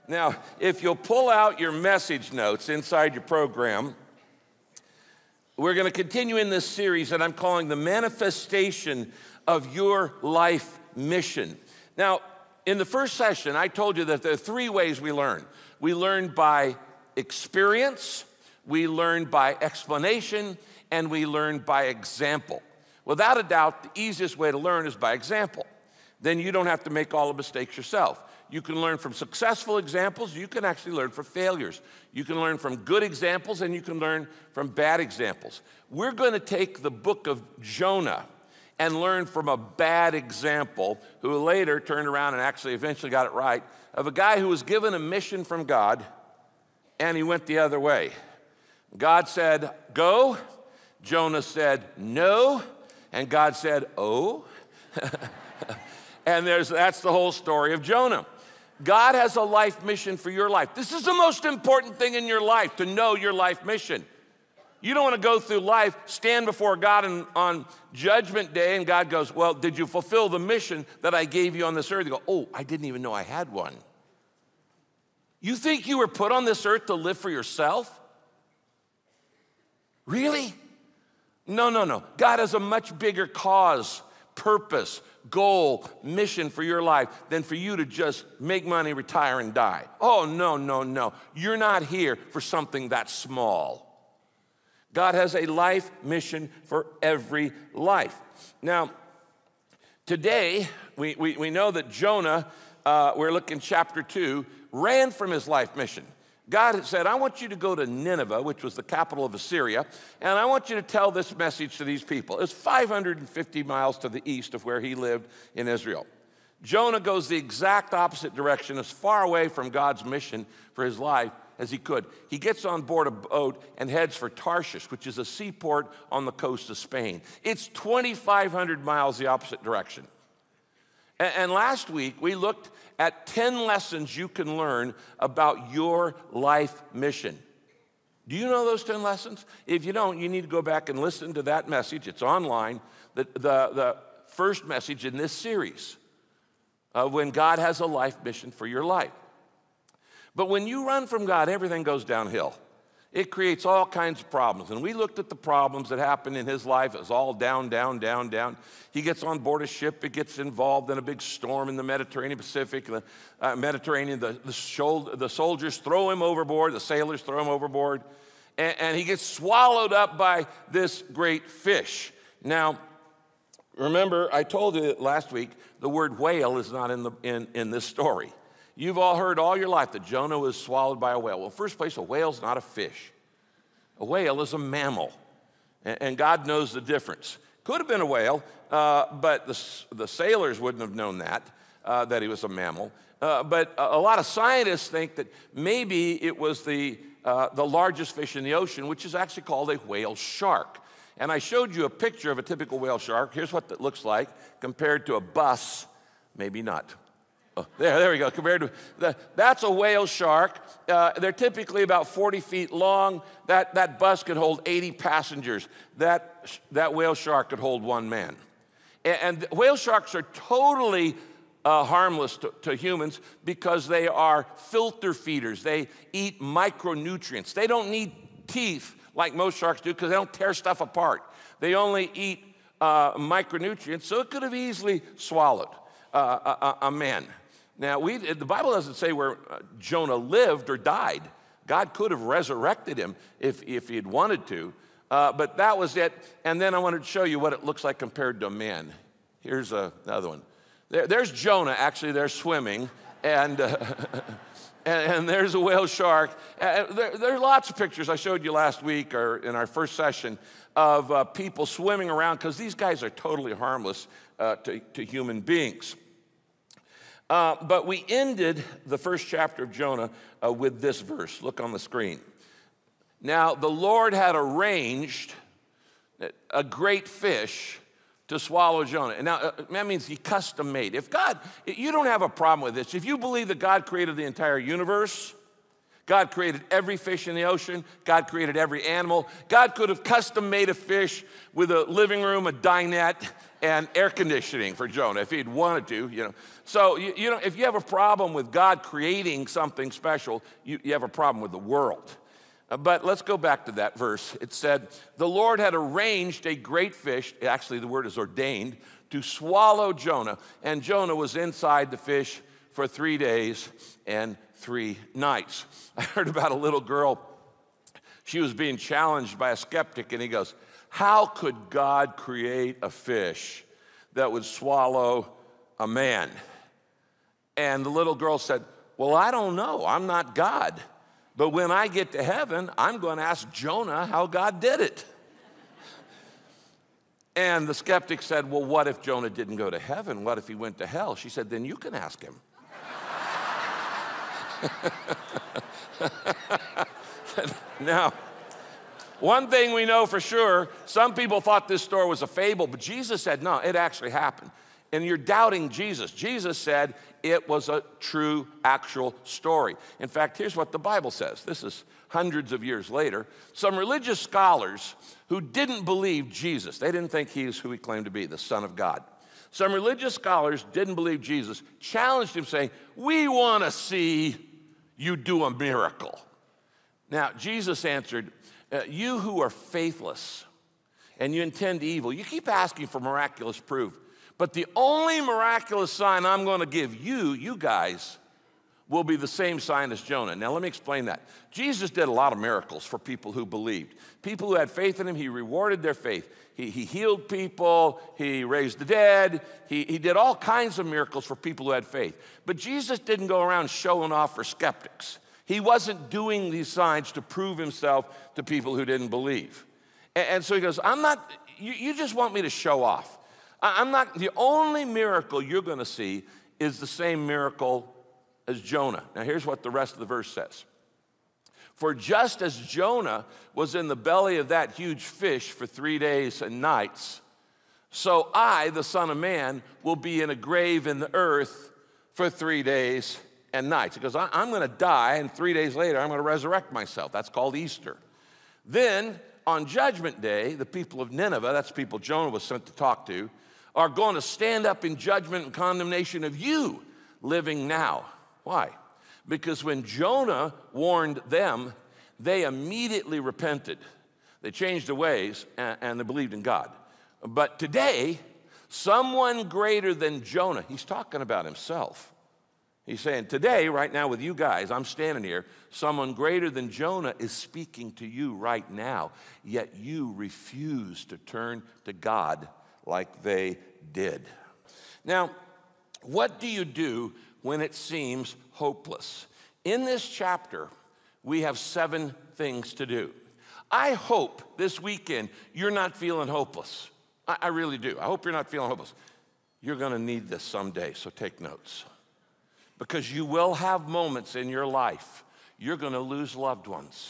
Now, if you'll pull out your message notes inside your program, we're going to continue in this series that I'm calling The Manifestation of Your Life Mission. Now, in the first session, I told you that there are three ways we learn. We learn by experience, we learn by explanation, and we learn by example. Without a doubt, the easiest way to learn is by example. Then you don't have to make all the mistakes yourself. You can learn from successful examples. You can actually learn from failures. You can learn from good examples, and you can learn from bad examples. We're going to take the book of Jonah and learn from a bad example, who later turned around and actually eventually got it right, of a guy who was given a mission from God, and he went the other way. God said, go. Jonah said, no. And God said, oh. And that's the whole story of Jonah. God has a life mission for your life. This is the most important thing in your life, to know your life mission. You don't want to go through life, stand before God on Judgment Day, and God goes, well, did you fulfill the mission that I gave you on this earth? You go, oh, I didn't even know I had one. You think you were put on this earth to live for yourself? Really? No. God has a much bigger cause, purpose, goal, mission for your life than for you to just make money, retire, and die. Oh, no. You're not here for something that small. God has a life mission for every life. Now, today, we know that Jonah, we're looking chapter 2, ran from his life mission. God had said, I want you to go to Nineveh, which was the capital of Assyria, and I want you to tell this message to these people. It's 550 miles to the east of where he lived in Israel. Jonah goes the exact opposite direction, as far away from God's mission for his life as he could. He gets on board a boat and heads for Tarshish, which is a seaport on the coast of Spain. It's 2,500 miles the opposite direction. And last week, we looked at 10 lessons you can learn about your life mission. Do you know those 10 lessons? If you don't, you need to go back and listen to that message. It's online, the first message in this series of when God has a life mission for your life. But when you run from God, everything goes downhill. It creates all kinds of problems. And we looked at the problems that happened in his life. It was all down. He gets on board a ship. It gets involved in a big storm in the Mediterranean Pacific. The soldiers throw him overboard. The sailors throw him overboard. And he gets swallowed up by this great fish. Now, remember, I told you last week, the word whale is not in this story. You've all heard all your life that Jonah was swallowed by a whale. Well, first place, a whale's not a fish. A whale is a mammal, and God knows the difference. Could have been a whale, but the sailors wouldn't have known that he was a mammal. But a lot of scientists think that maybe it was the largest fish in the ocean, which is actually called a whale shark. And I showed you a picture of a typical whale shark. Here's what it looks like compared to a bus. Maybe not. Oh, there we go. That's a whale shark. They're typically about 40 feet long. That bus could hold 80 passengers. That whale shark could hold one man. And whale sharks are totally harmless to humans because they are filter feeders. They eat micronutrients. They don't need teeth like most sharks do because they don't tear stuff apart. They only eat micronutrients, so it could have easily swallowed a man. Now, the Bible doesn't say where Jonah lived or died. God could have resurrected him if he had wanted to, but that was it. And then I wanted to show you what it looks like compared to a man. Here's another one. There's Jonah, actually, they're swimming, and there's a whale shark. There are lots of pictures I showed you last week or in our first session of people swimming around because these guys are totally harmless to human beings. But we ended the first chapter of Jonah with this verse. Look on the screen. Now, the Lord had arranged a great fish to swallow Jonah. And now, that means he custom made. If God, you don't have a problem with this. If you believe that God created the entire universe, God created every fish in the ocean, God created every animal, God could have custom made a fish with a living room, a dinette, and air conditioning for Jonah if he'd wanted to, So, if you have a problem with God creating something special, you have a problem with the world. But let's go back to that verse. It said, the Lord had arranged a great fish, actually the word is ordained, to swallow Jonah. And Jonah was inside the fish for 3 days and 3 nights. I heard about a little girl. She was being challenged by a skeptic, and he goes, how could God create a fish that would swallow a man? And the little girl said, well, I don't know. I'm not God. But when I get to heaven, I'm going to ask Jonah how God did it. And the skeptic said, well, what if Jonah didn't go to heaven? What if he went to hell? She said, then you can ask him. Now, one thing we know for sure, some people thought this story was a fable, but Jesus said, no, it actually happened. And you're doubting Jesus. Jesus said it was a true, actual story. In fact, here's what the Bible says. This is hundreds of years later. Some religious scholars who didn't believe Jesus, they didn't think he is who he claimed to be, the Son of God. Some religious scholars didn't believe Jesus, challenged him saying, we want to see you do a miracle. Now, Jesus answered, you who are faithless and you intend evil, you keep asking for miraculous proof. But the only miraculous sign I'm going to give you guys, will be the same sign as Jonah. Now, let me explain that. Jesus did a lot of miracles for people who believed. People who had faith in him, he rewarded their faith. He healed people. He raised the dead. He did all kinds of miracles for people who had faith. But Jesus didn't go around showing off for skeptics. He wasn't doing these signs to prove himself to people who didn't believe. And so he goes, you just want me to show off. The only miracle you're going to see is the same miracle as Jonah. Now here's what the rest of the verse says. For just as Jonah was in the belly of that huge fish for 3 days and nights, so I, the Son of Man, will be in a grave in the earth for 3 days and nights. He goes, I'm going to die, and 3 days later I'm going to resurrect myself. That's called Easter. Then on Judgment Day, the people of Nineveh, that's the people Jonah was sent to talk to, are going to stand up in judgment and condemnation of you living now. Why? Because when Jonah warned them, they immediately repented. They changed their ways and they believed in God. But today, someone greater than Jonah, he's talking about himself. He's saying, today, right now with you guys, I'm standing here, someone greater than Jonah is speaking to you right now, yet you refuse to turn to God like they did. Now, what do you do when it seems hopeless? In this chapter, we have 7 things to do. I hope this weekend you're not feeling hopeless. I really do. I hope you're not feeling hopeless. You're going to need this someday, so take notes. Because you will have moments in your life. You're going to lose loved ones.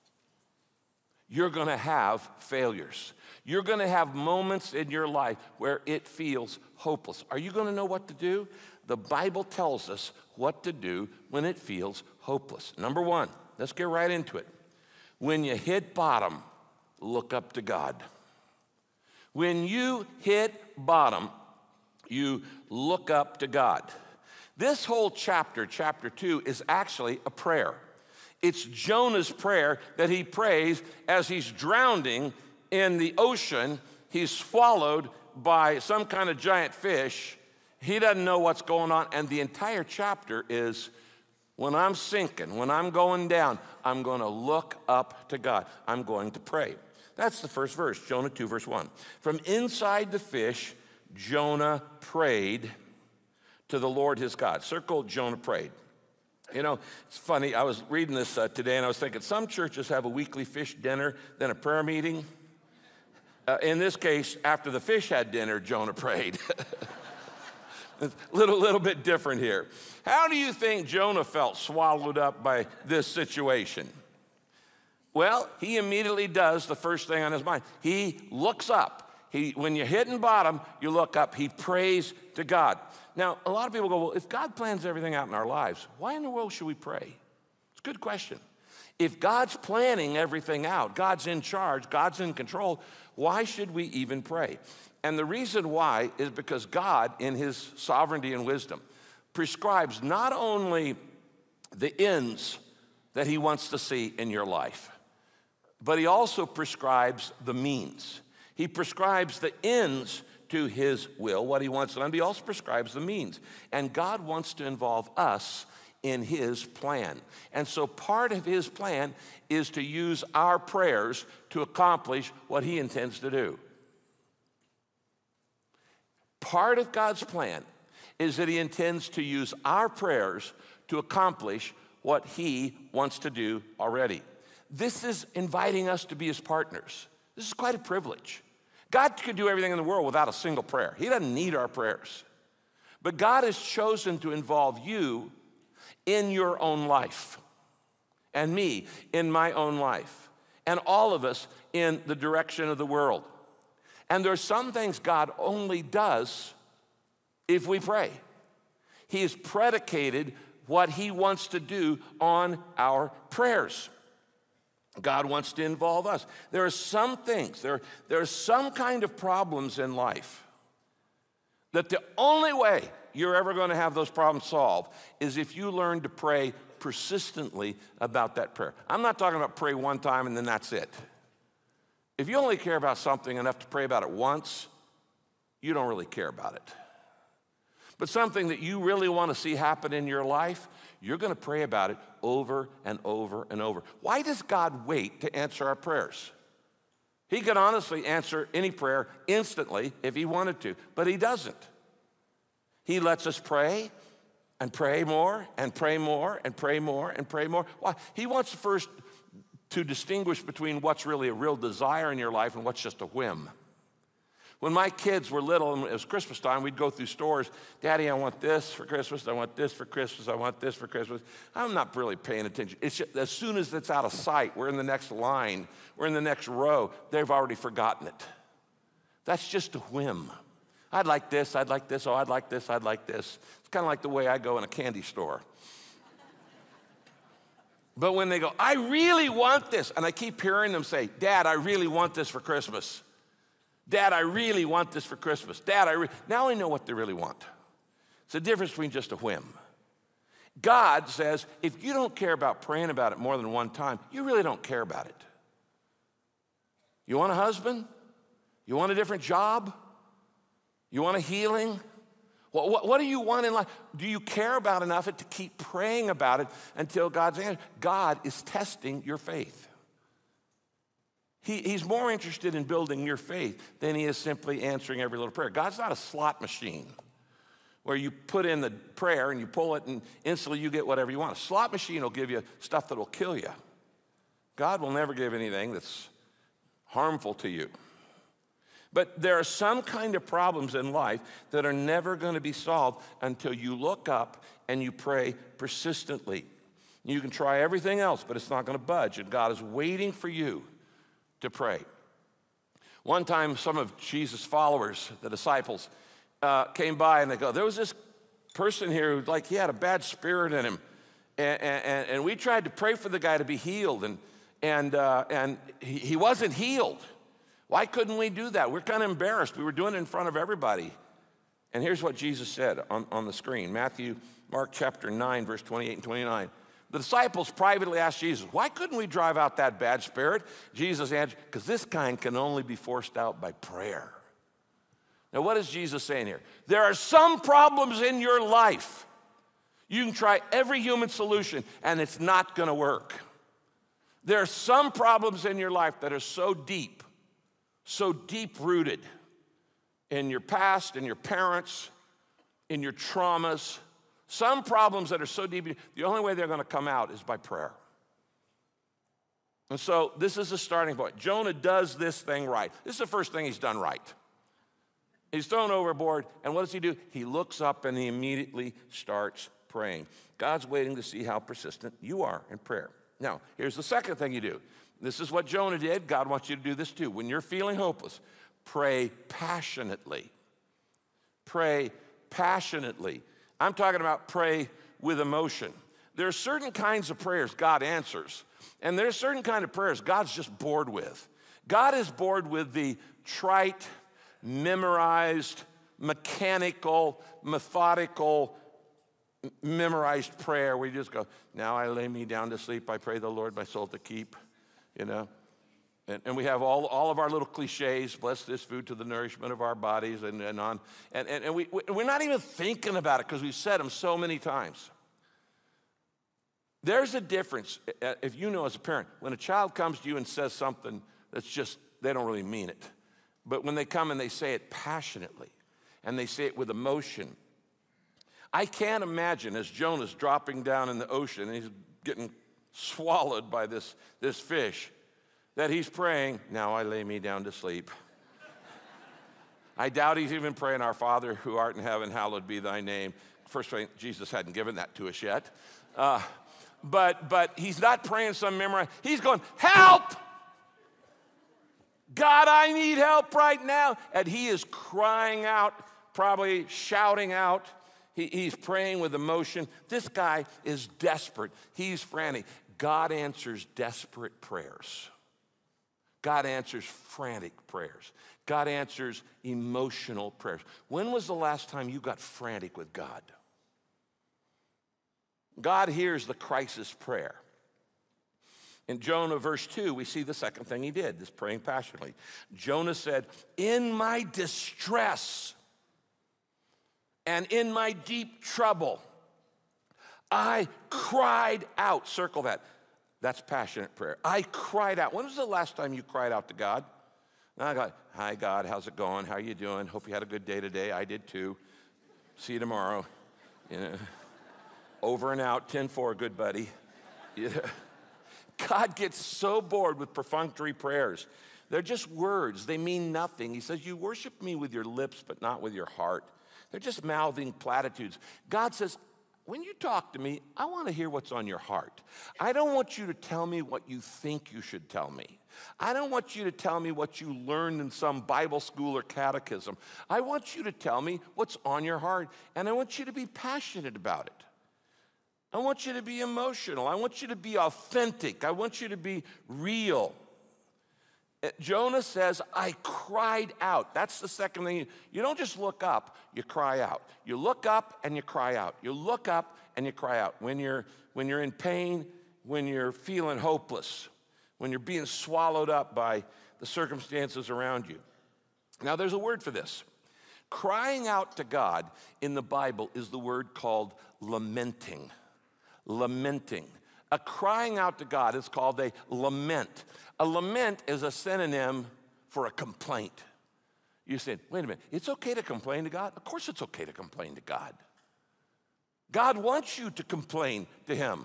You're going to have failures. You're going to have moments in your life where it feels hopeless. Are you going to know what to do? The Bible tells us what to do when it feels hopeless. Number 1, let's get right into it. When you hit bottom, look up to God. When you hit bottom, you look up to God. This whole chapter, chapter 2, is actually a prayer. It's Jonah's prayer that he prays as he's drowning in the ocean. He's swallowed by some kind of giant fish. He doesn't know what's going on. And the entire chapter is, when I'm sinking, when I'm going down, I'm going to look up to God. I'm going to pray. That's the first verse, Jonah 2, verse 1. From inside the fish, Jonah prayed to the Lord his God. Circle, Jonah prayed. You know, it's funny. I was reading this today, and I was thinking, some churches have a weekly fish dinner, then a prayer meeting. In this case, after the fish had dinner, Jonah prayed. It's a little bit different here. How do you think Jonah felt swallowed up by this situation? Well, he immediately does the first thing on his mind. He looks up. When you're hitting bottom, you look up. He prays to God. Now, a lot of people go, well, if God plans everything out in our lives, why in the world should we pray? It's a good question. If God's planning everything out, God's in charge, God's in control, why should we even pray? And the reason why is because God, in his sovereignty and wisdom, prescribes not only the ends that he wants to see in your life, but he also prescribes the means. He prescribes the ends to his will, what he wants done, but he also prescribes the means. And God wants to involve us in his plan. And so part of his plan is to use our prayers to accomplish what he intends to do. Part of God's plan is that he intends to use our prayers to accomplish what he wants to do already. This is inviting us to be his partners. This is quite a privilege. God could do everything in the world without a single prayer. He doesn't need our prayers. But God has chosen to involve you in your own life, and me in my own life, and all of us in the direction of the world. And there are some things God only does if we pray. He has predicated what he wants to do on our prayers. God wants to involve us. There are some things, there are some kind of problems in life that the only way you're ever going to have those problems solved is if you learn to pray persistently about that prayer. I'm not talking about pray one time and then that's it. If you only care about something enough to pray about it once, you don't really care about it. But something that you really want to see happen in your life, you're going to pray about it over and over and over. Why does God wait to answer our prayers? He could honestly answer any prayer instantly if he wanted to, but he doesn't. He lets us pray and pray more and pray more and pray more and pray more. Why? He wants first to distinguish between what's really a real desire in your life and what's just a whim. When my kids were little and it was Christmas time, we'd go through stores. Daddy, I want this for Christmas. I want this for Christmas. I want this for Christmas. I'm not really paying attention. It's just, as soon as it's out of sight, we're in the next line, we're in the next row, they've already forgotten it. That's just a whim. I'd like this, I'd like this, oh, I'd like this, I'd like this. It's kind of like the way I go in a candy store. But when they go, I really want this, and I keep hearing them say, Dad, I really want this for Christmas. Dad, I really want this for Christmas. Dad, now I know what they really want. It's the difference between just a whim. God says, if you don't care about praying about it more than one time, you really don't care about it. You want a husband? You want a different job? You want a healing? What do you want in life? Do you care about enough to keep praying about it until God's answer? God is testing your faith. He's more interested in building your faith than he is simply answering every little prayer. God's not a slot machine where you put in the prayer and you pull it and instantly you get whatever you want. A slot machine will give you stuff that will kill you. God will never give anything that's harmful to you. But there are some kind of problems in life that are never going to be solved until you look up and you pray persistently. You can try everything else, but it's not going to budge, and God is waiting for you to pray. One time, some of Jesus' followers, the disciples, came by and they go, there was this person here who, like, he had a bad spirit in him. And we tried to pray for the guy to be healed, and he wasn't healed. Why couldn't we do that? We're kind of embarrassed. We were doing it in front of everybody. And here's what Jesus said on the screen. Mark chapter 9, verse 28 and 29. The disciples privately asked Jesus, why couldn't we drive out that bad spirit? Jesus answered, because this kind can only be forced out by prayer. Now, what is Jesus saying here? There are some problems in your life. You can try every human solution, and it's not going to work. There are some problems in your life that are so deep-rooted in your past, in your parents, in your traumas. Some problems that are so deep, the only way they're going to come out is by prayer. And so this is a starting point. Jonah does this thing right. This is the first thing he's done right. He's thrown overboard, and what does he do? He looks up and he immediately starts praying. God's waiting to see how persistent you are in prayer. Now, here's the second thing you do. This is what Jonah did. God wants you to do this too. When you're feeling hopeless, pray passionately. Pray passionately. I'm talking about pray with emotion. There are certain kinds of prayers God answers, and there are certain kind of prayers God's just bored with. God is bored with the trite, memorized, mechanical, methodical, memorized prayer. We just go, now I lay me down to sleep. I pray the Lord my soul to keep, you know. And we have all of our little cliches, bless this food to the nourishment of our bodies, and on. And we're not even thinking about it because we've said them so many times. There's a difference, if you know as a parent, when a child comes to you and says something that's just, they don't really mean it. But when they come and they say it passionately, and they say it with emotion, I can't imagine as Jonah's dropping down in the ocean and he's getting swallowed by this fish, that he's praying, now I lay me down to sleep. I doubt he's even praying, our Father who art in heaven, hallowed be thy name. First, Jesus hadn't given that to us yet. But he's not praying some memory. He's going, help! God, I need help right now. And he is crying out, probably shouting out. He's praying with emotion. This guy is desperate. He's frantic. God answers desperate prayers. God answers frantic prayers. God answers emotional prayers. When was the last time you got frantic with God? God hears the crisis prayer. In Jonah verse 2, we see the second thing he did, this praying passionately. Jonah said, in my distress and in my deep trouble, I cried out. Circle that. That's passionate prayer. I cried out. When was the last time you cried out to God? I got, hi, God, how's it going? How you doing? Hope you had a good day today. I did too. See you tomorrow. You know, over and out, 10-4, good buddy. You know, God gets so bored with perfunctory prayers. They're just words. They mean nothing. He says, you worship me with your lips, but not with your heart. They're just mouthing platitudes. God says, when you talk to me, I want to hear what's on your heart. I don't want you to tell me what you think you should tell me. I don't want you to tell me what you learned in some Bible school or catechism. I want you to tell me what's on your heart, and I want you to be passionate about it. I want you to be emotional. I want you to be authentic. I want you to be real. Jonah says, I cried out. That's the second thing. You don't just look up, you cry out. You look up and you cry out. You look up and you cry out. When you're in pain, when you're feeling hopeless, when you're being swallowed up by the circumstances around you. Now, there's a word for this. Crying out to God in the Bible is the word called lamenting. Lamenting. A crying out to God is called a lament. A lament is a synonym for a complaint. You said, wait a minute, it's okay to complain to God? Of course it's okay to complain to God. God wants you to complain to him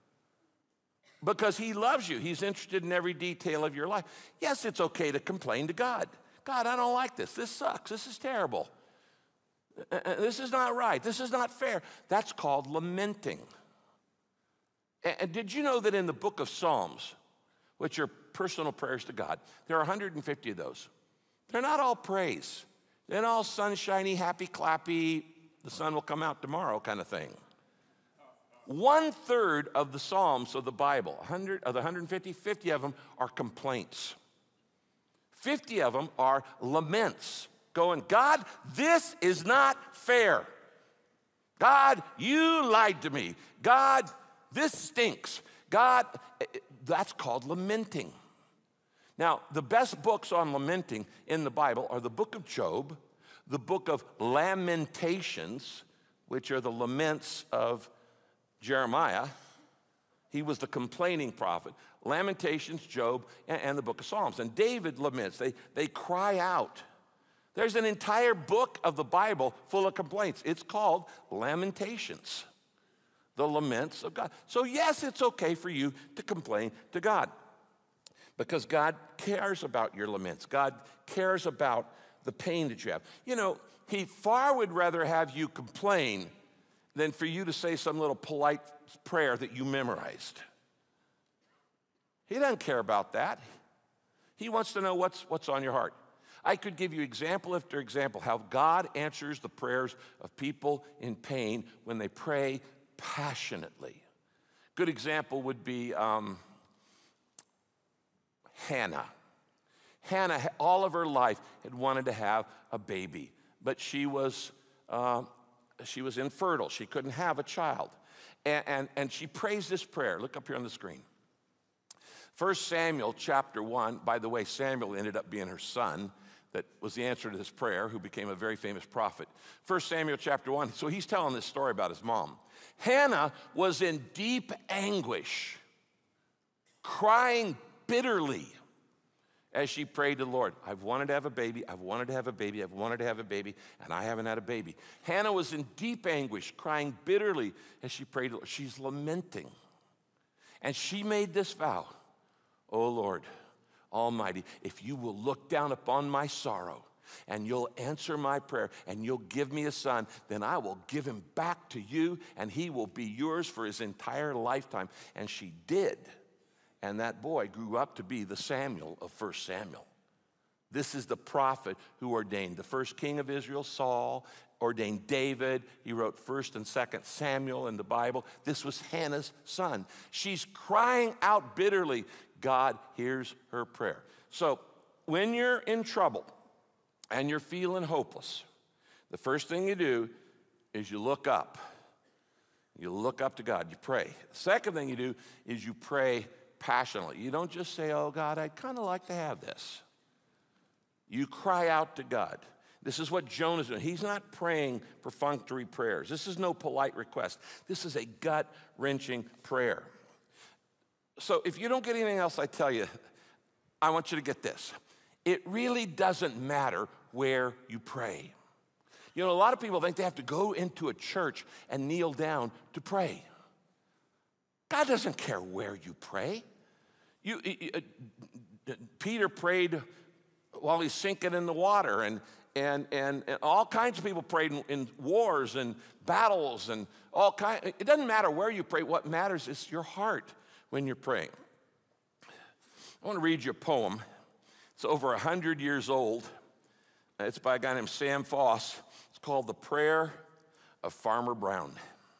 because he loves you. He's interested in every detail of your life. Yes, it's okay to complain to God. God, I don't like this. This sucks. This is terrible. This is not right. This is not fair. That's called lamenting. And did you know that in the book of Psalms, which are personal prayers to God, there are 150 of those. They're not all praise. They're not all sunshiny, happy, clappy, the sun will come out tomorrow kind of thing. 1/3 of the Psalms of the Bible, 100 of the 150, 50 of them are complaints. 50 of them are laments, going, God, this is not fair. God, you lied to me. God, this stinks. God, that's called lamenting. Now, the best books on lamenting in the Bible are the book of Job, the book of Lamentations, which are the laments of Jeremiah. He was the complaining prophet. Lamentations, Job, and the book of Psalms. And David laments. They cry out. There's an entire book of the Bible full of complaints. It's called Lamentations. The laments of God. So yes, it's okay for you to complain to God because God cares about your laments. God cares about the pain that you have. You know, he far would rather have you complain than for you to say some little polite prayer that you memorized. He doesn't care about that. He wants to know what's on your heart. I could give you example after example how God answers the prayers of people in pain when they pray passionately. Good example would be Hannah. Hannah, all of her life, had wanted to have a baby, but she was infertile. She couldn't have a child. And she prays this prayer. Look up here on the screen. 1 Samuel chapter 1, by the way, Samuel ended up being her son. That was the answer to this prayer, who became a very famous prophet. 1 Samuel chapter 1, so he's telling this story about his mom. Hannah was in deep anguish, crying bitterly as she prayed to the Lord. I've wanted to have a baby, I've wanted to have a baby, I've wanted to have a baby, and I haven't had a baby. Hannah was in deep anguish, crying bitterly as she prayed to the Lord. She's lamenting. And she made this vow, "O Lord Almighty, if you will look down upon my sorrow and you'll answer my prayer and you'll give me a son, then I will give him back to you and he will be yours for his entire lifetime." And she did. And that boy grew up to be the Samuel of 1 Samuel. This is the prophet who ordained the first king of Israel, Saul, ordained David. He wrote 1 and 2 Samuel in the Bible. This was Hannah's son. She's crying out bitterly. God hears her prayer. So when you're in trouble and you're feeling hopeless, the first thing you do is you look up. You look up to God. You pray. The second thing you do is you pray passionately. You don't just say, "Oh, God, I'd kind of like to have this." You cry out to God. This is what Jonah's doing. He's not praying perfunctory prayers. This is no polite request. This is a gut-wrenching prayer. So if you don't get anything else I tell you, I want you to get this. It really doesn't matter where you pray. You know, a lot of people think they have to go into a church and kneel down to pray. God doesn't care where you pray. Peter prayed while he's sinking in the water, and all kinds of people prayed in wars and battles and all kinds. It doesn't matter where you pray. What matters is your heart when you're praying. I want to read you a poem. It's over 100 years old. It's by a guy named Sam Foss. It's called "The Prayer of Farmer Brown."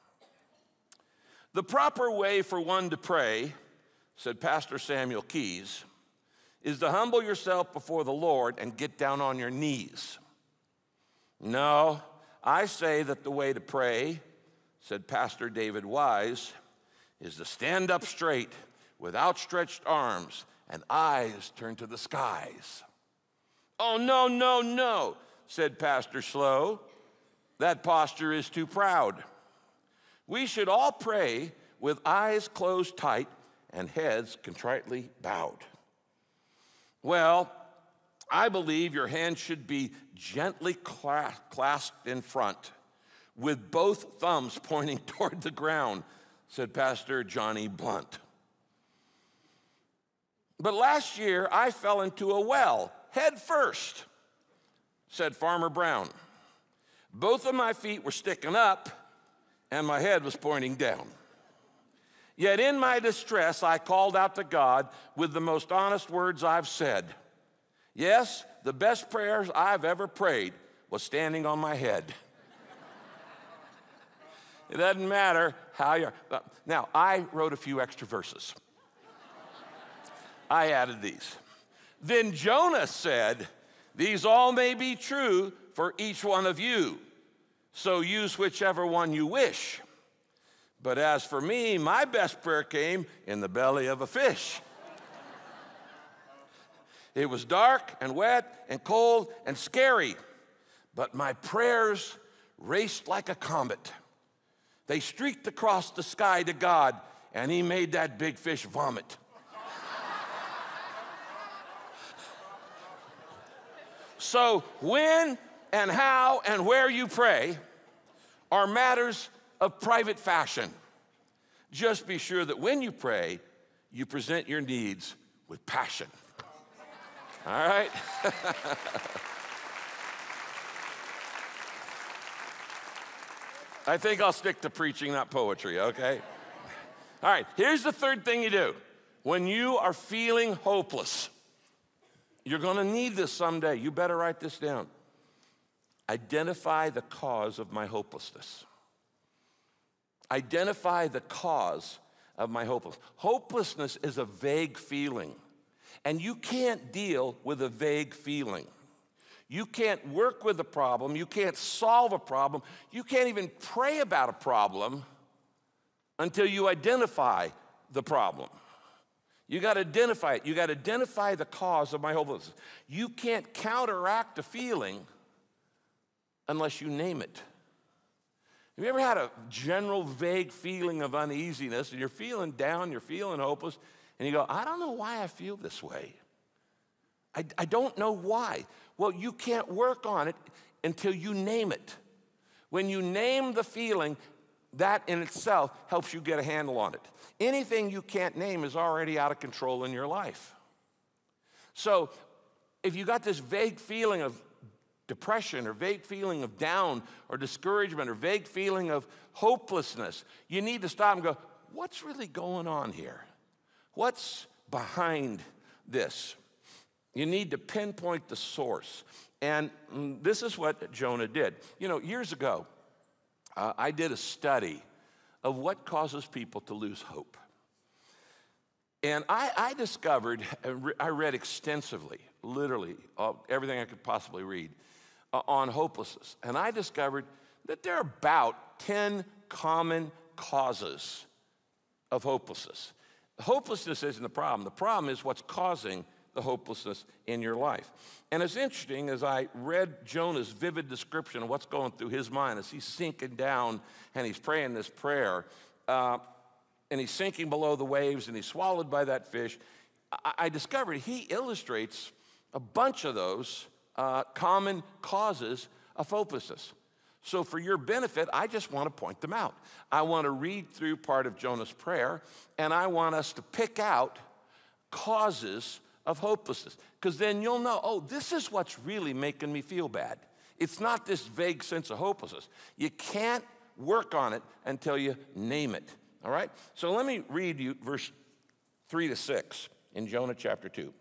"The proper way for one to pray," said Pastor Samuel Keyes, "is to humble yourself before the Lord and get down on your knees." "No, I say that the way to pray," said Pastor David Wise, "is to stand up straight with outstretched arms and eyes turned to the skies." "Oh, no, no, no," said Pastor Slow. "That posture is too proud. We should all pray with eyes closed tight and heads contritely bowed." "Well, I believe your hands should be gently clasped in front with both thumbs pointing toward the ground," said Pastor Johnny Blunt. "But last year I fell into a well head first," said Farmer Brown. "Both of my feet were sticking up and my head was pointing down. Yet in my distress I called out to God with the most honest words I've said. Yes, the best prayers I've ever prayed was standing on my head." It doesn't matter how you're. Now, I wrote a few extra verses. I added these. "Then Jonah said, 'These all may be true for each one of you, so use whichever one you wish. But as for me, my best prayer came in the belly of a fish. It was dark and wet and cold and scary, but my prayers raced like a comet. They streaked across the sky to God, and he made that big fish vomit.'" So when and how and where you pray are matters of private fashion. Just be sure that when you pray, you present your needs with passion. All right? I think I'll stick to preaching, not poetry, okay? All right, here's the third thing you do. When you are feeling hopeless, you're going to need this someday. You better write this down. Identify the cause of my hopelessness. Identify the cause of my hopelessness. Hopelessness is a vague feeling. And you can't deal with a vague feeling. You can't work with a problem. You can't solve a problem. You can't even pray about a problem until you identify the problem. You got to identify it. You got to identify the cause of my hopelessness. You can't counteract a feeling unless you name it. Have you ever had a general vague feeling of uneasiness and you're feeling down, you're feeling hopeless, and you go, I don't know why I feel this way. I don't know why. Well, you can't work on it until you name it. When you name the feeling, that in itself helps you get a handle on it. Anything you can't name is already out of control in your life. So if you got this vague feeling of depression or vague feeling of down or discouragement or vague feeling of hopelessness, you need to stop and go, what's really going on here? What's behind this? You need to pinpoint the source. And this is what Jonah did. You know, years ago, I did a study of what causes people to lose hope. And I discovered, I read extensively, literally, everything I could possibly read on hopelessness. And I discovered that there are about 10 common causes of hopelessness. Hopelessness isn't the problem. The problem is what's causing the hopelessness in your life. And it's interesting, as I read Jonah's vivid description of what's going through his mind as he's sinking down and he's praying this prayer, and he's sinking below the waves and he's swallowed by that fish, I discovered he illustrates a bunch of those common causes of hopelessness. So for your benefit, I just want to point them out. I want to read through part of Jonah's prayer, and I want us to pick out causes of hopelessness, because then you'll know, oh, this is what's really making me feel bad. It's not this vague sense of hopelessness. You can't work on it until you name it, all right? So let me read you verse 3 to 6 in Jonah chapter 2.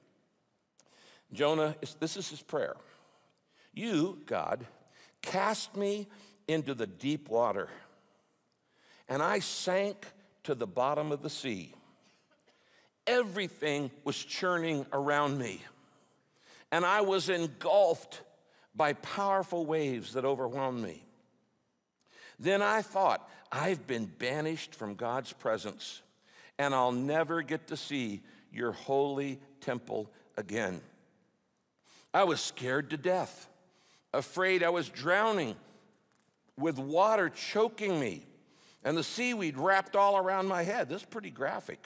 Jonah, this is his prayer. You, God, cast me into the deep water, and I sank to the bottom of the sea. Everything was churning around me, and I was engulfed by powerful waves that overwhelmed me. Then I thought, I've been banished from God's presence, and I'll never get to see your holy temple again. I was scared to death, afraid I was drowning with water choking me, and the seaweed wrapped all around my head. This is pretty graphic.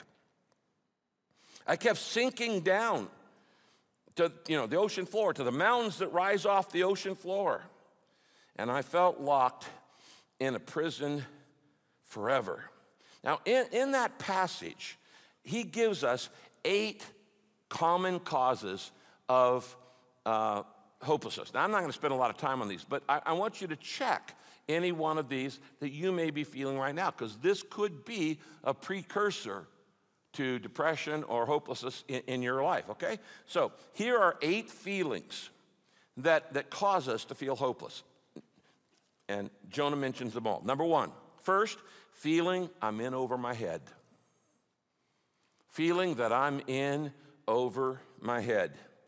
I kept sinking down to the ocean floor, to the mountains that rise off the ocean floor. And I felt locked in a prison forever. Now, in that passage, he gives us 8 common causes of hopelessness. Now, I'm not going to spend a lot of time on these, but I want you to check any one of these that you may be feeling right now, because this could be a precursor to depression or hopelessness in your life, okay? So here are 8 feelings that cause us to feel hopeless. And Jonah mentions them all. Number 1, first, feeling I'm in over my head. Feeling that I'm in over my head.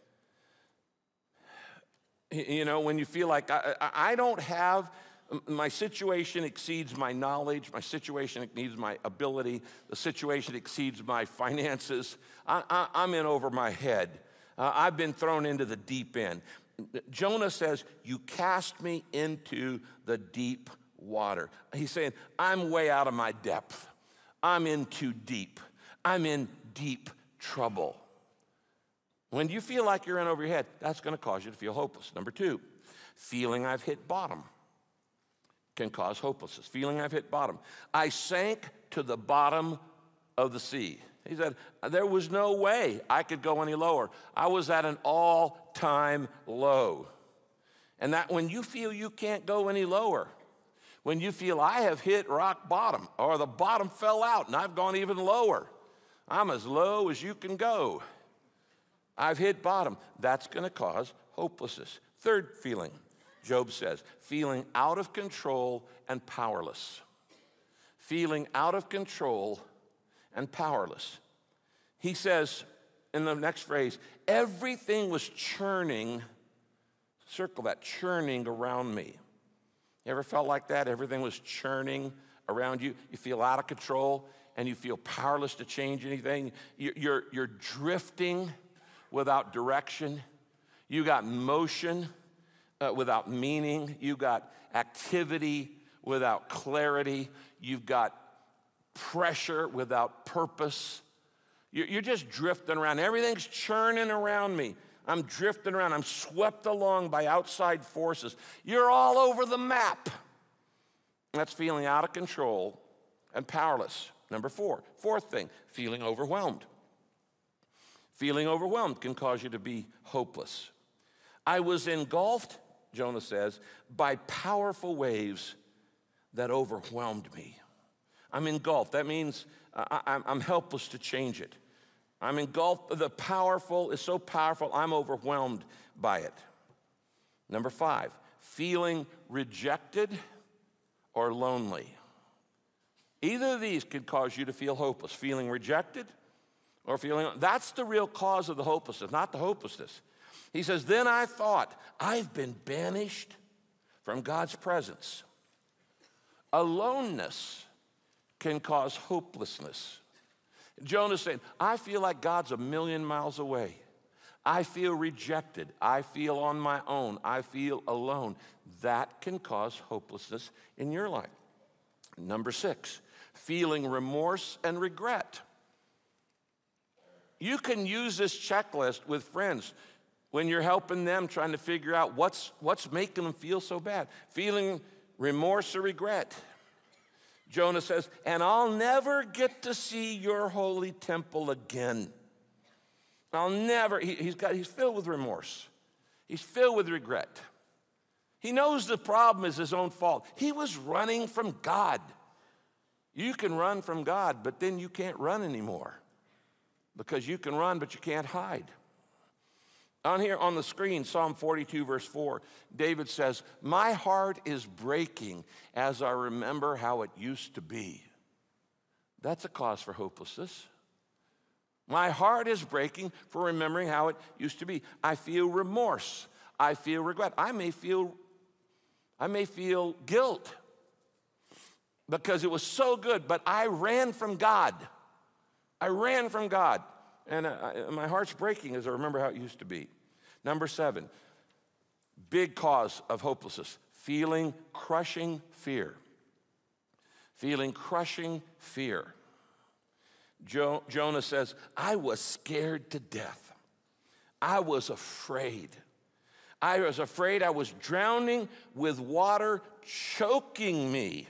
You know, when you feel like I don't have, my situation exceeds my knowledge, my situation exceeds my ability, the situation exceeds my finances, I'm in over my head. I've been thrown into the deep end. Jonah says, you cast me into the deep water. He's saying, I'm way out of my depth. I'm in too deep. I'm in deep trouble. When you feel like you're in over your head, that's going to cause you to feel hopeless. Number 2, feeling I've hit bottom can cause hopelessness. Feeling I've hit bottom. I sank to the bottom of the sea. He said, there was no way I could go any lower. I was at an all-time low. And that when you feel you can't go any lower, when you feel I have hit rock bottom, or the bottom fell out and I've gone even lower, I'm as low as you can go, I've hit bottom, that's going to cause hopelessness. Third feeling, Job says, feeling out of control and powerless. Feeling out of control and powerless. He says, in the next phrase, everything was churning, circle that, churning around me. You ever felt like that? Everything was churning around you. You feel out of control and you feel powerless to change anything. You're drifting without direction. You got motion without meaning. You got activity without clarity. You've got pressure without purpose. You're just drifting around. Everything's churning around me. I'm drifting around. I'm swept along by outside forces. You're all over the map. That's feeling out of control and powerless. Number four. Fourth thing, feeling overwhelmed. Feeling overwhelmed can cause you to be hopeless. I was engulfed, Jonah says, by powerful waves that overwhelmed me. I'm engulfed. That means I'm helpless to change it. I'm engulfed. The powerful is so powerful, I'm overwhelmed by it. Number five, feeling rejected or lonely. Either of these could cause you to feel hopeless. Feeling rejected or feeling, that's the real cause of the hopelessness, not the hopelessness. He says, then I thought, I've been banished from God's presence. Aloneness can cause hopelessness. Jonah's saying, I feel like God's a million miles away. I feel rejected. I feel on my own. I feel alone. That can cause hopelessness in your life. Number six, feeling remorse and regret. You can use this checklist with friends when you're helping them trying to figure out what's making them feel so bad. Feeling remorse or regret. Jonah says, and I'll never get to see your holy temple again. I'll never, he's filled with remorse. He's filled with regret. He knows the problem is his own fault. He was running from God. You can run from God, but then you can't run anymore because you can run, but you can't hide. On here on the screen, Psalm 42, verse 4, David says, my heart is breaking as I remember how it used to be. That's a cause for hopelessness. My heart is breaking for remembering how it used to be. I feel remorse. I feel regret. I may feel guilt because it was so good, but I ran from God. I ran from God. And my heart's breaking as I remember how it used to be. Number seven, big cause of hopelessness, feeling crushing fear. Feeling crushing fear. Jonah says, I was scared to death. I was afraid. I was afraid I was drowning with water choking me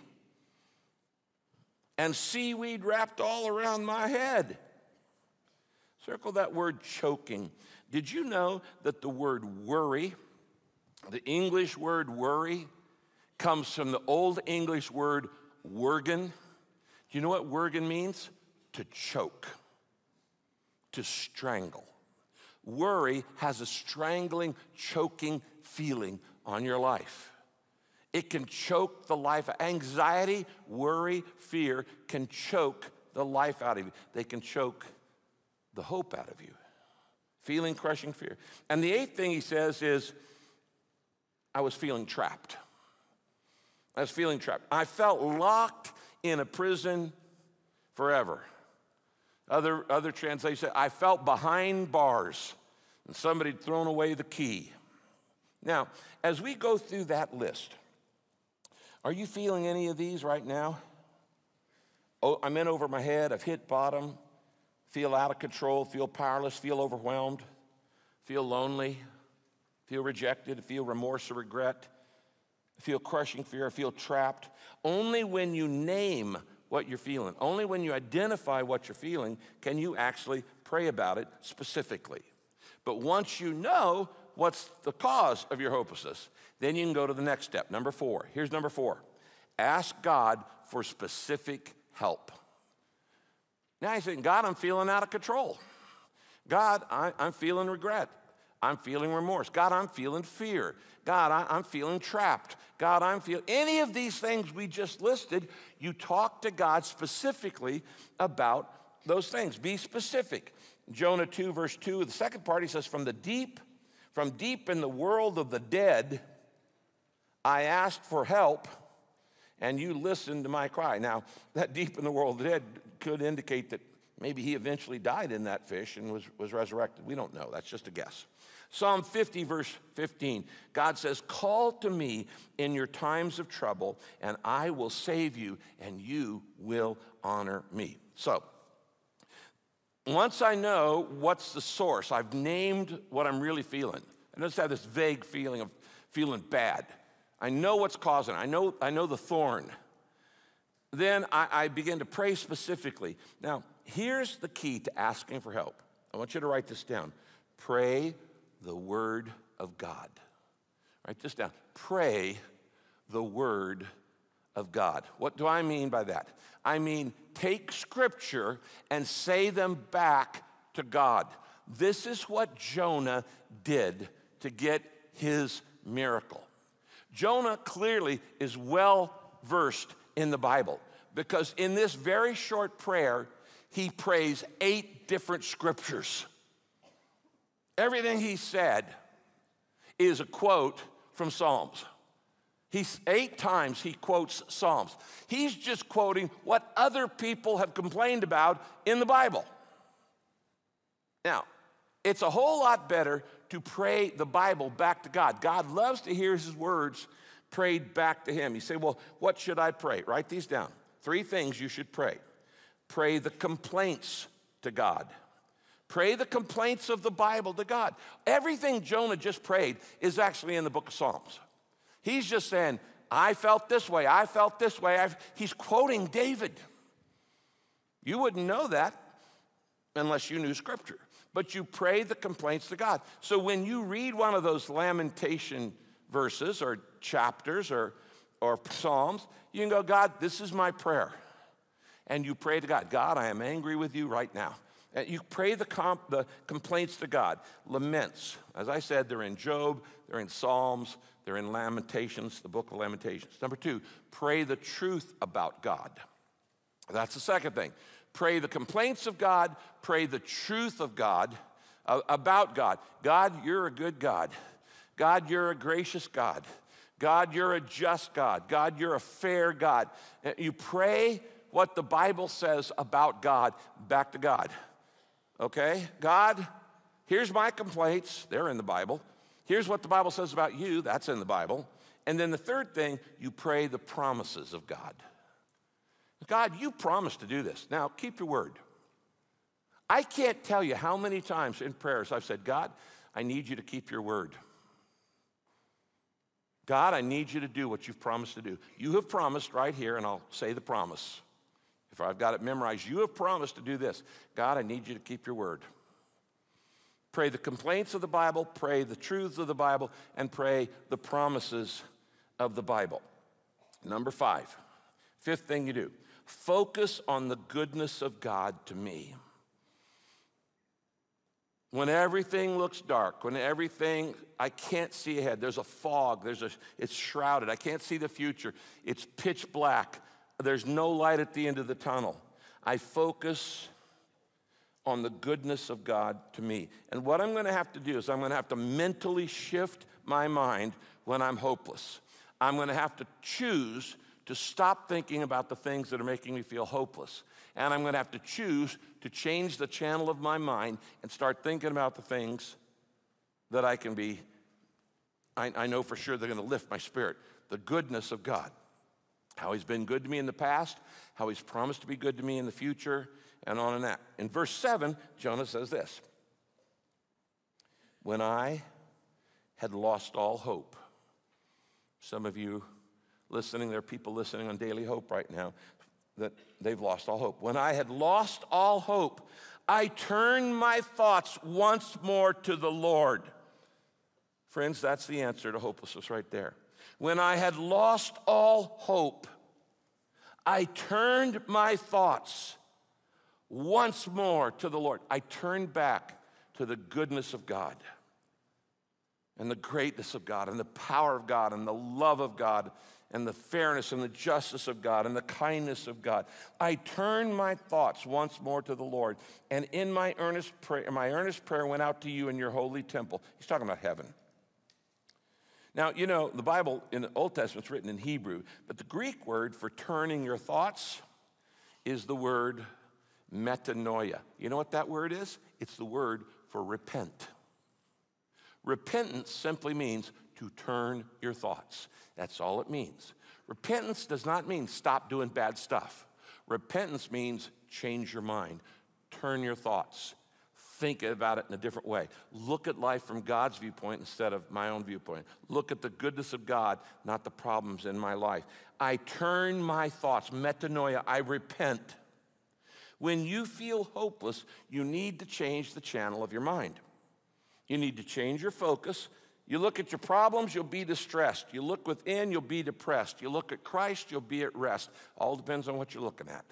and seaweed wrapped all around my head. Circle that word choking. Did you know that the word worry, the English word worry, comes from the Old English word worgen? Do you know what worgen means? To choke, to strangle. Worry has a strangling, choking feeling on your life. It can choke the life. Anxiety, worry, fear can choke the life out of you. They can choke the hope out of you. Feeling crushing fear. And the eighth thing he says is, I was feeling trapped. I was feeling trapped. I felt locked in a prison forever. Other translations say, I felt behind bars and somebody had thrown away the key. Now, as we go through that list, are you feeling any of these right now? Oh, I'm in over my head, I've hit bottom, feel out of control, feel powerless, feel overwhelmed, feel lonely, feel rejected, feel remorse or regret, feel crushing fear, feel trapped. Only when you name what you're feeling, only when you identify what you're feeling, can you actually pray about it specifically. But once you know what's the cause of your hopelessness, then you can go to the next step. Number four. Here's number four. Ask God for specific help. Now you're saying, God, I'm feeling out of control. God, I'm feeling regret. I'm feeling remorse. God, I'm feeling fear. God, I'm feeling trapped. God, I'm feeling any of these things we just listed, you talk to God specifically about those things. Be specific. Jonah 2, verse 2, the second part, he says, from deep in the world of the dead, I asked for help, and you listened to my cry. Now, that deep in the world of the dead could indicate that maybe he eventually died in that fish and was resurrected. We don't know. That's just a guess. Psalm 50, verse 15, God says, call to me in your times of trouble, and I will save you, and you will honor me. So, once I know what's the source, I've named what I'm really feeling. I just have this vague feeling of feeling bad. I know what's causing it. I know the thorn. Then I begin to pray specifically. Now, here's the key to asking for help. I want you to write this down. Pray the word of God. Write this down. Pray the word of God. What do I mean by that? I mean, take scripture and say them back to God. This is what Jonah did to get his miracle. Jonah clearly is well versed in the Bible because in this very short prayer, he prays 8 different scriptures. Everything he said is a quote from Psalms. 8 times he quotes Psalms. He's just quoting what other people have complained about in the Bible. Now, it's a whole lot better to pray the Bible back to God. God loves to hear his words prayed back to him. You say, well, what should I pray? Write these down. 3 things you should pray. Pray the complaints to God. Pray the complaints of the Bible to God. Everything Jonah just prayed is actually in the book of Psalms. He's just saying, I felt this way, I felt this way. He's quoting David. You wouldn't know that unless you knew scripture. But you pray the complaints to God. So when you read one of those lamentation verses or chapters or Psalms, you can go, God, this is my prayer. And you pray to God, God, I am angry with you right now. And you pray the complaints to God. Laments, as I said, they're in Job, they're in Psalms, they're in Lamentations, the book of Lamentations. Number 2, pray the truth about God. That's the second thing. Pray the complaints of God, pray the truth of God, about God. God, you're a good God. God, you're a gracious God. God, you're a just God. God, you're a fair God. You pray what the Bible says about God back to God. Okay? God, here's my complaints. They're in the Bible. Here's what the Bible says about you. That's in the Bible. And then the third thing, you pray the promises of God. God, you promised to do this. Now, keep your word. I can't tell you how many times in prayers I've said, God, I need you to keep your word. God, I need you to do what you've promised to do. You have promised right here, and I'll say the promise. If I've got it memorized, you have promised to do this. God, I need you to keep your word. Pray the complaints of the Bible, pray the truths of the Bible, and pray the promises of the Bible. Number 5, 5th thing you do, focus on the goodness of God to me. When everything looks dark, when everything, I can't see ahead, there's a fog, it's shrouded, I can't see the future, it's pitch black, there's no light at the end of the tunnel. I focus on the goodness of God to me. And what I'm going to have to do is I'm going to have to mentally shift my mind when I'm hopeless. I'm going to have to choose to stop thinking about the things that are making me feel hopeless. And I'm going to have to choose to change the channel of my mind and start thinking about the things that I can be, I know for sure they're going to lift my spirit. The goodness of God. How he's been good to me in the past, how he's promised to be good to me in the future, and on and that. In verse 7, Jonah says this, when I had lost all hope. Some of you listening, there are people listening on Daily Hope right now that they've lost all hope. When I had lost all hope, I turned my thoughts once more to the Lord. Friends, that's the answer to hopelessness right there. When I had lost all hope, I turned my thoughts once more to the Lord. I turned back to the goodness of God and the greatness of God and the power of God and the love of God and the fairness and the justice of God and the kindness of God. I turned my thoughts once more to the Lord, and in my earnest prayer went out to you in your holy temple. He's talking about heaven. Now, you know, the Bible in the Old Testament is written in Hebrew, but the Greek word for turning your thoughts is the word metanoia. You know what that word is? It's the word for repent. Repentance simply means to turn your thoughts. That's all it means. Repentance does not mean stop doing bad stuff. Repentance means change your mind, turn your thoughts, think about it in a different way. Look at life from God's viewpoint instead of my own viewpoint. Look at the goodness of God, not the problems in my life. I turn my thoughts, metanoia, I repent. When you feel hopeless, you need to change the channel of your mind. You need to change your focus. You look at your problems, you'll be distressed. You look within, you'll be depressed. You look at Christ, you'll be at rest. All depends on what you're looking at.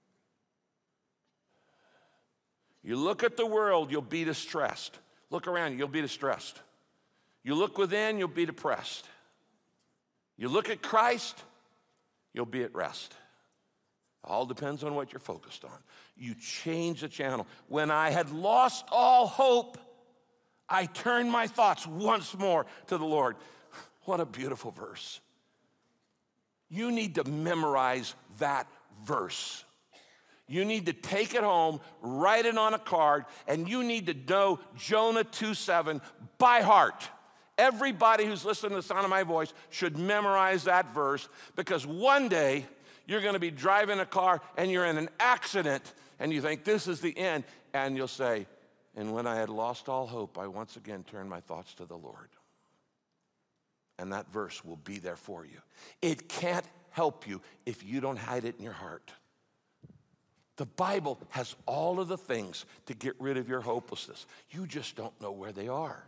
You look at the world, you'll be distressed. Look around, you'll be distressed. You look within, you'll be depressed. You look at Christ, you'll be at rest. All depends on what you're focused on. You change the channel. When I had lost all hope, I turned my thoughts once more to the Lord. What a beautiful verse. You need to memorize that verse. You need to take it home, write it on a card, and you need to know Jonah 2:7 by heart. Everybody who's listening to the sound of my voice should memorize that verse, because one day you're going to be driving a car and you're in an accident and you think this is the end, and you'll say, and when I had lost all hope, I once again turned my thoughts to the Lord. And that verse will be there for you. It can't help you if you don't hide it in your heart. The Bible has all of the things to get rid of your hopelessness. You just don't know where they are.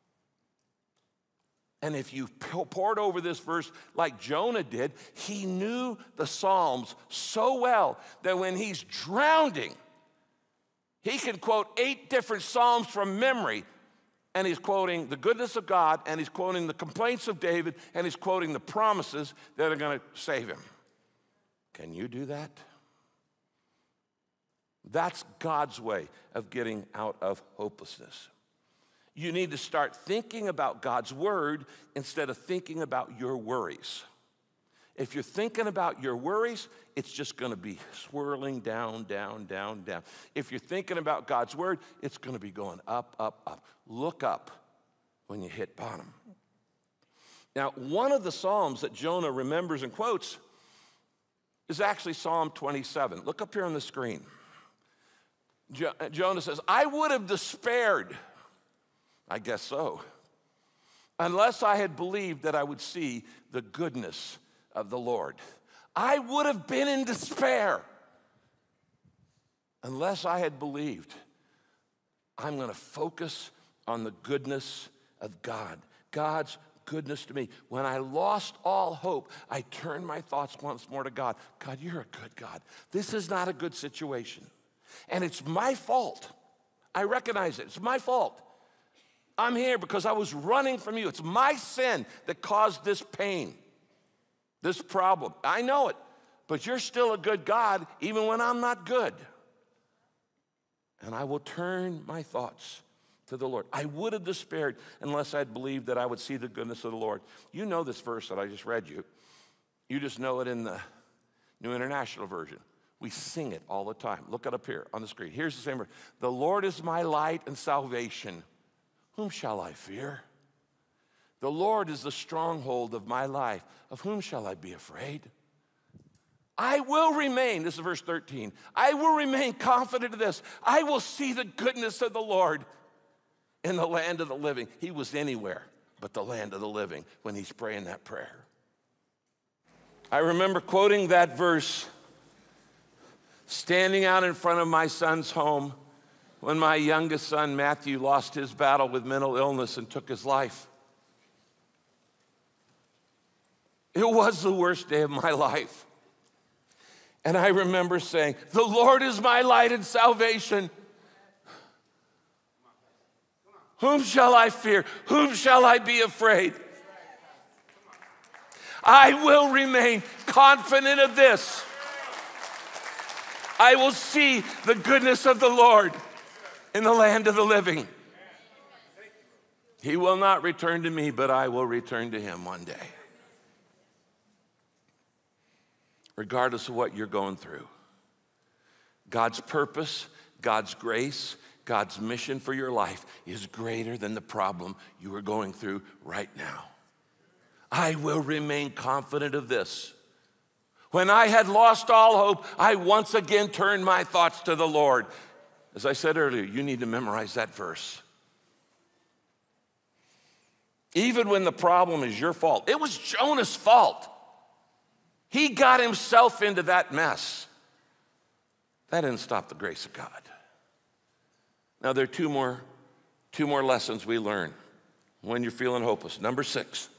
And if you poured over this verse like Jonah did, he knew the Psalms so well that when he's drowning, he can quote 8 different Psalms from memory, and he's quoting the goodness of God, and he's quoting the complaints of David, and he's quoting the promises that are going to save him. Can you do that? That's God's way of getting out of hopelessness. You need to start thinking about God's word instead of thinking about your worries. If you're thinking about your worries, it's just going to be swirling down, down, down, down. If you're thinking about God's word, it's going to be going up, up, up. Look up when you hit bottom. Now, one of the Psalms that Jonah remembers and quotes is actually Psalm 27. Look up here on the screen. Jonah says, I would have despaired, I guess so, unless I had believed that I would see the goodness of the Lord. I would have been in despair unless I had believed. I'm going to focus on the goodness of God, God's goodness to me. When I lost all hope, I turned my thoughts once more to God. God, you're a good God. This is not a good situation. And it's my fault. I recognize it. It's my fault. I'm here because I was running from you. It's my sin that caused this pain, this problem. I know it, but you're still a good God even when I'm not good. And I will turn my thoughts to the Lord. I would have despaired unless I'd believed that I would see the goodness of the Lord. You know this verse that I just read you. You just know it in the New International Version. We sing it all the time. Look it up here on the screen. Here's the same verse. The Lord is my light and salvation. Whom shall I fear? The Lord is the stronghold of my life. Of whom shall I be afraid? I will remain, this is verse 13. I will remain confident of this. I will see the goodness of the Lord in the land of the living. He was anywhere but the land of the living when he's praying that prayer. I remember quoting that verse standing out in front of my son's home when my youngest son, Matthew, lost his battle with mental illness and took his life. It was the worst day of my life. And I remember saying, the Lord is my light and salvation. Whom shall I fear? Whom shall I be afraid? I will remain confident of this. I will see the goodness of the Lord in the land of the living. He will not return to me, but I will return to him one day. Regardless of what you're going through, God's purpose, God's grace, God's mission for your life is greater than the problem you are going through right now. I will remain confident of this. When I had lost all hope, I once again turned my thoughts to the Lord. As I said earlier, you need to memorize that verse. Even when the problem is your fault. It was Jonah's fault. He got himself into that mess. That didn't stop the grace of God. Now, there are two more lessons we learn when you're feeling hopeless. Number 6,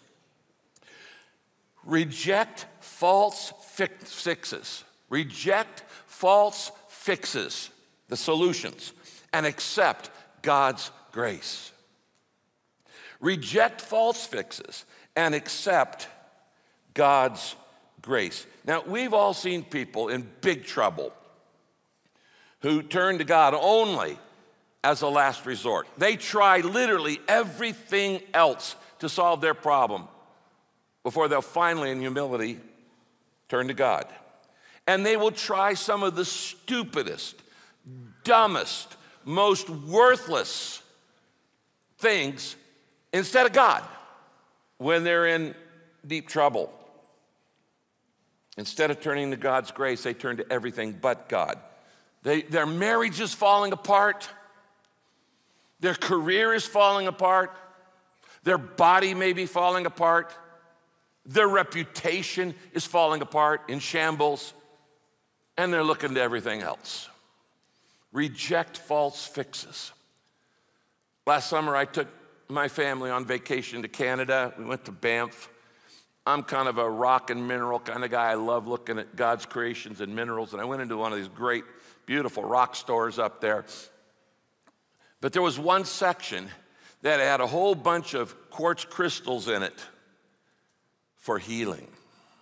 reject false fixes. Reject false fixes, the solutions, and accept God's grace. Reject false fixes and accept God's grace. Now, we've all seen people in big trouble who turn to God only as a last resort. They try literally everything else to solve their problem before they'll finally, in humility, turn to God. And they will try some of the stupidest, dumbest, most worthless things instead of God when they're in deep trouble. Instead of turning to God's grace, they turn to everything but God. Their marriage is falling apart. Their career is falling apart. Their body may be falling apart. Their reputation is falling apart, in shambles. And they're looking to everything else. Reject false fixes. Last summer, I took my family on vacation to Canada. We went to Banff. I'm kind of a rock and mineral kind of guy. I love looking at God's creations and minerals. And I went into one of these great, beautiful rock stores up there. But there was one section that had a whole bunch of quartz crystals in it for healing.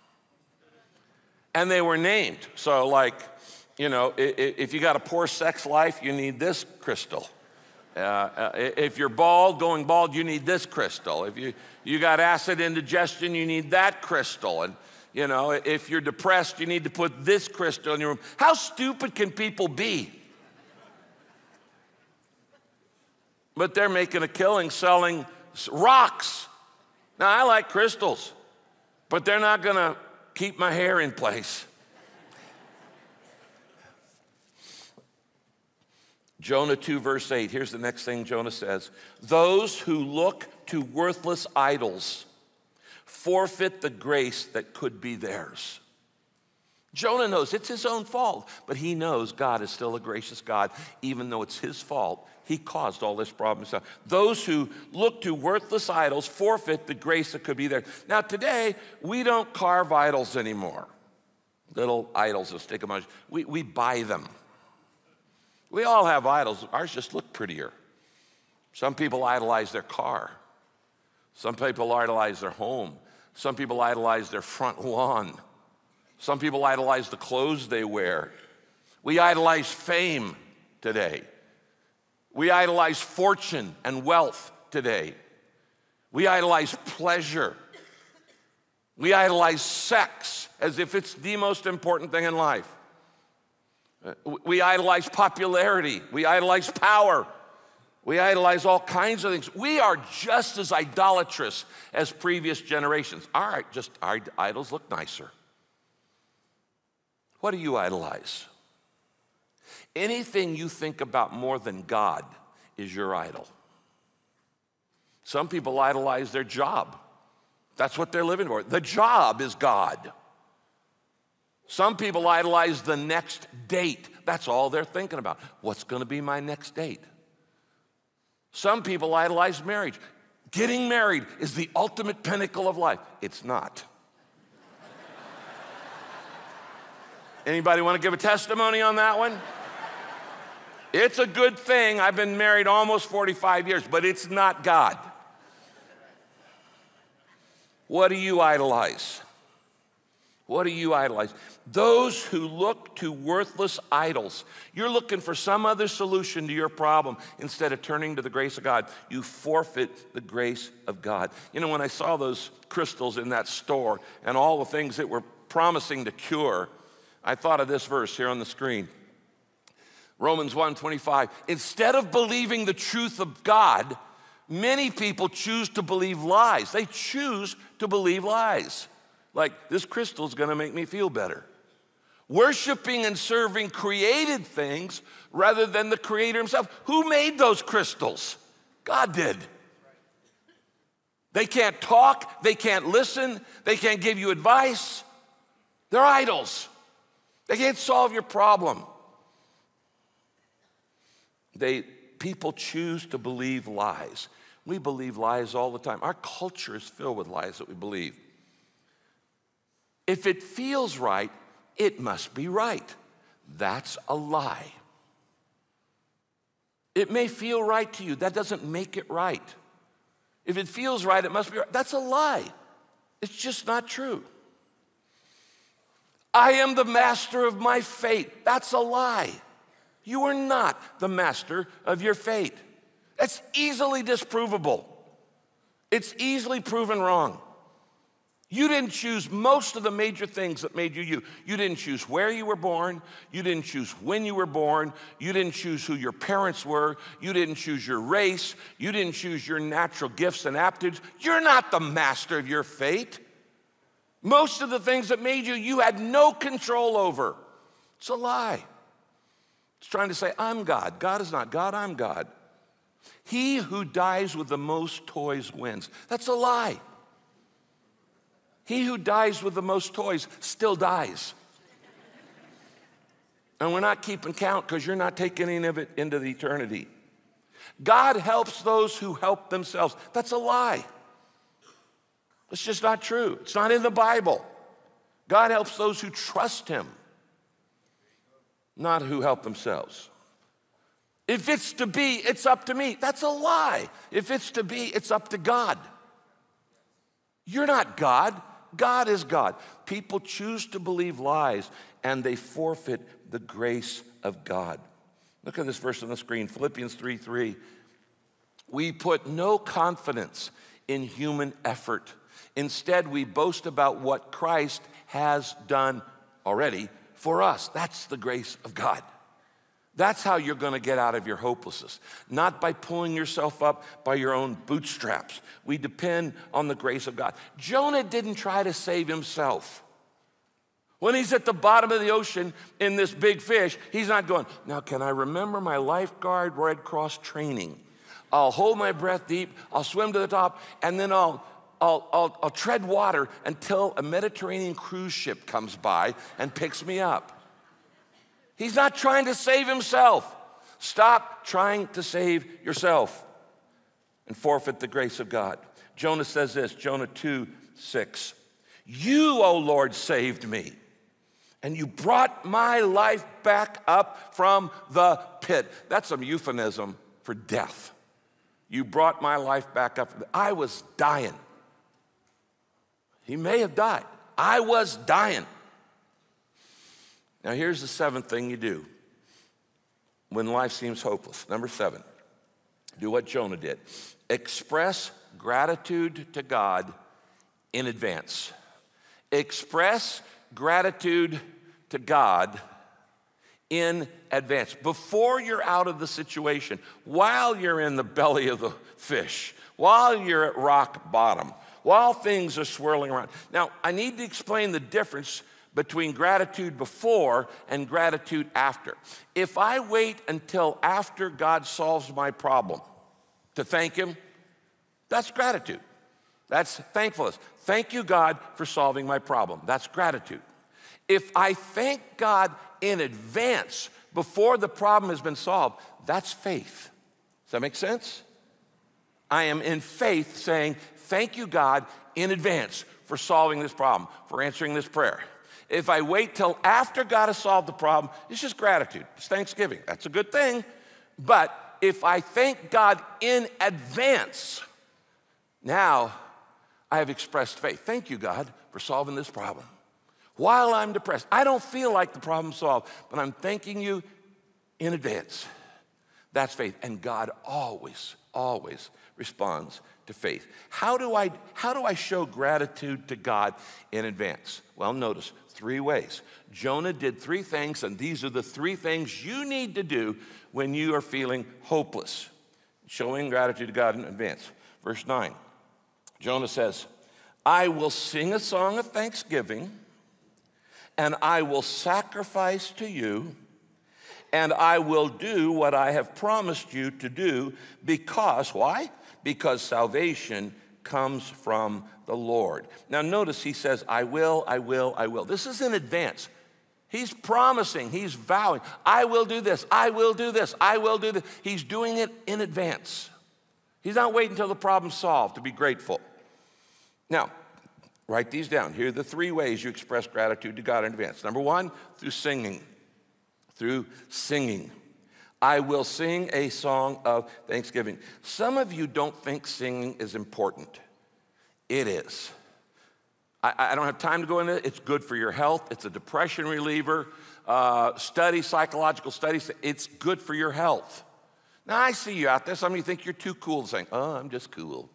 And they were named. So like, you know, if you got a poor sex life, you need this crystal. If you're bald, going bald, you need this crystal. If you got acid indigestion, you need that crystal. And, you know, if you're depressed, you need to put this crystal in your room. How stupid can people be? But they're making a killing selling rocks. Now, I like crystals, but they're not going to keep my hair in place. Jonah 2, verse 8, here's the next thing Jonah says. Those who look to worthless idols forfeit the grace that could be theirs. Jonah knows it's his own fault, but he knows God is still a gracious God. Even though it's his fault, he caused all this problem himself. Those who look to worthless idols forfeit the grace that could be there. Now today, we don't carve idols anymore. Little idols that stick them on. We buy them. We all have idols. Ours just look prettier. Some people idolize their car. Some people idolize their home. Some people idolize their front lawn. Some people idolize the clothes they wear. We idolize fame today. We idolize fortune and wealth today. We idolize pleasure. We idolize sex as if it's the most important thing in life. We idolize popularity. We idolize power. We idolize all kinds of things. We are just as idolatrous as previous generations. All right, just our idols look nicer. What do you idolize? Anything you think about more than God is your idol. Some people idolize their job. That's what they're living for. The job is God. Some people idolize the next date. That's all they're thinking about. What's going to be my next date? Some people idolize marriage. Getting married is the ultimate pinnacle of life. It's not. Anybody want to give a testimony on that one? It's a good thing. I've been married almost 45 years, but it's not God. What do you idolize? What do you idolize? Those who look to worthless idols. You're looking for some other solution to your problem instead of turning to the grace of God. You forfeit the grace of God. You know, when I saw those crystals in that store and all the things that were promising to cure, I thought of this verse here on the screen. Romans 1:25. Instead of believing the truth of God, many people choose to believe lies. They choose to believe lies. Like, this crystal's gonna make me feel better. Worshiping and serving created things rather than the Creator himself. Who made those crystals? God did. They can't talk, they can't listen, they can't give you advice. They're idols. They can't solve your problem. People choose to believe lies. We believe lies all the time. Our culture is filled with lies that we believe. If it feels right, it must be right. That's a lie. It may feel right to you. That doesn't make it right. If it feels right, it must be right. That's a lie. It's just not true. I am the master of my fate. That's a lie. You are not the master of your fate. That's easily disprovable. It's easily proven wrong. You didn't choose most of the major things that made you you. You didn't choose where you were born. You didn't choose when you were born. You didn't choose who your parents were. You didn't choose your race. You didn't choose your natural gifts and aptitudes. You're not the master of your fate. Most of the things that made you, you had no control over. It's a lie. It's trying to say, I'm God. God is not God, I'm God. He who dies with the most toys wins. That's a lie. He who dies with the most toys still dies. And we're not keeping count because you're not taking any of it into the eternity. God helps those who help themselves. That's a lie. It's just not true. It's not in the Bible. God helps those who trust him, not who help themselves. If it's to be, it's up to me. That's a lie. If it's to be, it's up to God. You're not God. God is God. People choose to believe lies and they forfeit the grace of God. Look at this verse on the screen, Philippians 3:3. We put no confidence in human effort. Instead, we boast about what Christ has done already for us. That's the grace of God. That's how you're going to get out of your hopelessness, not by pulling yourself up by your own bootstraps. We depend on the grace of God. Jonah didn't try to save himself. When he's at the bottom of the ocean in this big fish, he's not going, now can I remember my lifeguard Red Cross training? I'll hold my breath deep, I'll swim to the top, and then I'll tread water until a Mediterranean cruise ship comes by and picks me up. He's not trying to save himself. Stop trying to save yourself and forfeit the grace of God. Jonah says this, Jonah 2:6. You, O Lord, saved me, and you brought my life back up from the pit. That's a euphemism for death. You brought my life back up. I was dying. He may have died. I was dying. Now here's the seventh thing you do when life seems hopeless. Number 7, do what Jonah did. Express gratitude to God in advance. Express gratitude to God in advance. Before you're out of the situation, while you're in the belly of the fish, while you're at rock bottom, while things are swirling around. Now, I need to explain the difference between gratitude before and gratitude after. If I wait until after God solves my problem to thank him, that's gratitude. That's thankfulness. Thank you, God, for solving my problem. That's gratitude. If I thank God in advance before the problem has been solved, that's faith. Does that make sense? I am in faith saying, thank you, God, in advance for solving this problem, for answering this prayer. If I wait till after God has solved the problem, it's just gratitude. It's thanksgiving. That's a good thing. But if I thank God in advance, now I have expressed faith. Thank you, God, for solving this problem. while I'm depressed. I don't feel like the problem's solved, but I'm thanking you in advance. That's faith. And God always, always responds to faith. How do I show gratitude to God in advance? Well, notice 3 ways. Jonah did 3 things, and these are the 3 things you need to do when you are feeling hopeless. Showing gratitude to God in advance. Verse 9, Jonah says, I will sing a song of thanksgiving, and I will sacrifice to you, and I will do what I have promised you to do, because, why? Because salvation comes from the Lord. Now notice he says, I will, I will, I will. This is in advance. He's promising, he's vowing, I will do this, I will do this, I will do this. He's doing it in advance. He's not waiting until the problem's solved to be grateful. Now, write these down. Here are the 3 ways you express gratitude to God in advance. Number 1, through singing. Through singing. I will sing a song of thanksgiving. Some of you don't think singing is important. It is. I don't have time to go into it. It's good for your health. It's a depression reliever. Psychological studies, it's good for your health. Now, I see you out there. Some of you think you're too cool to sing. Oh, I'm just cool.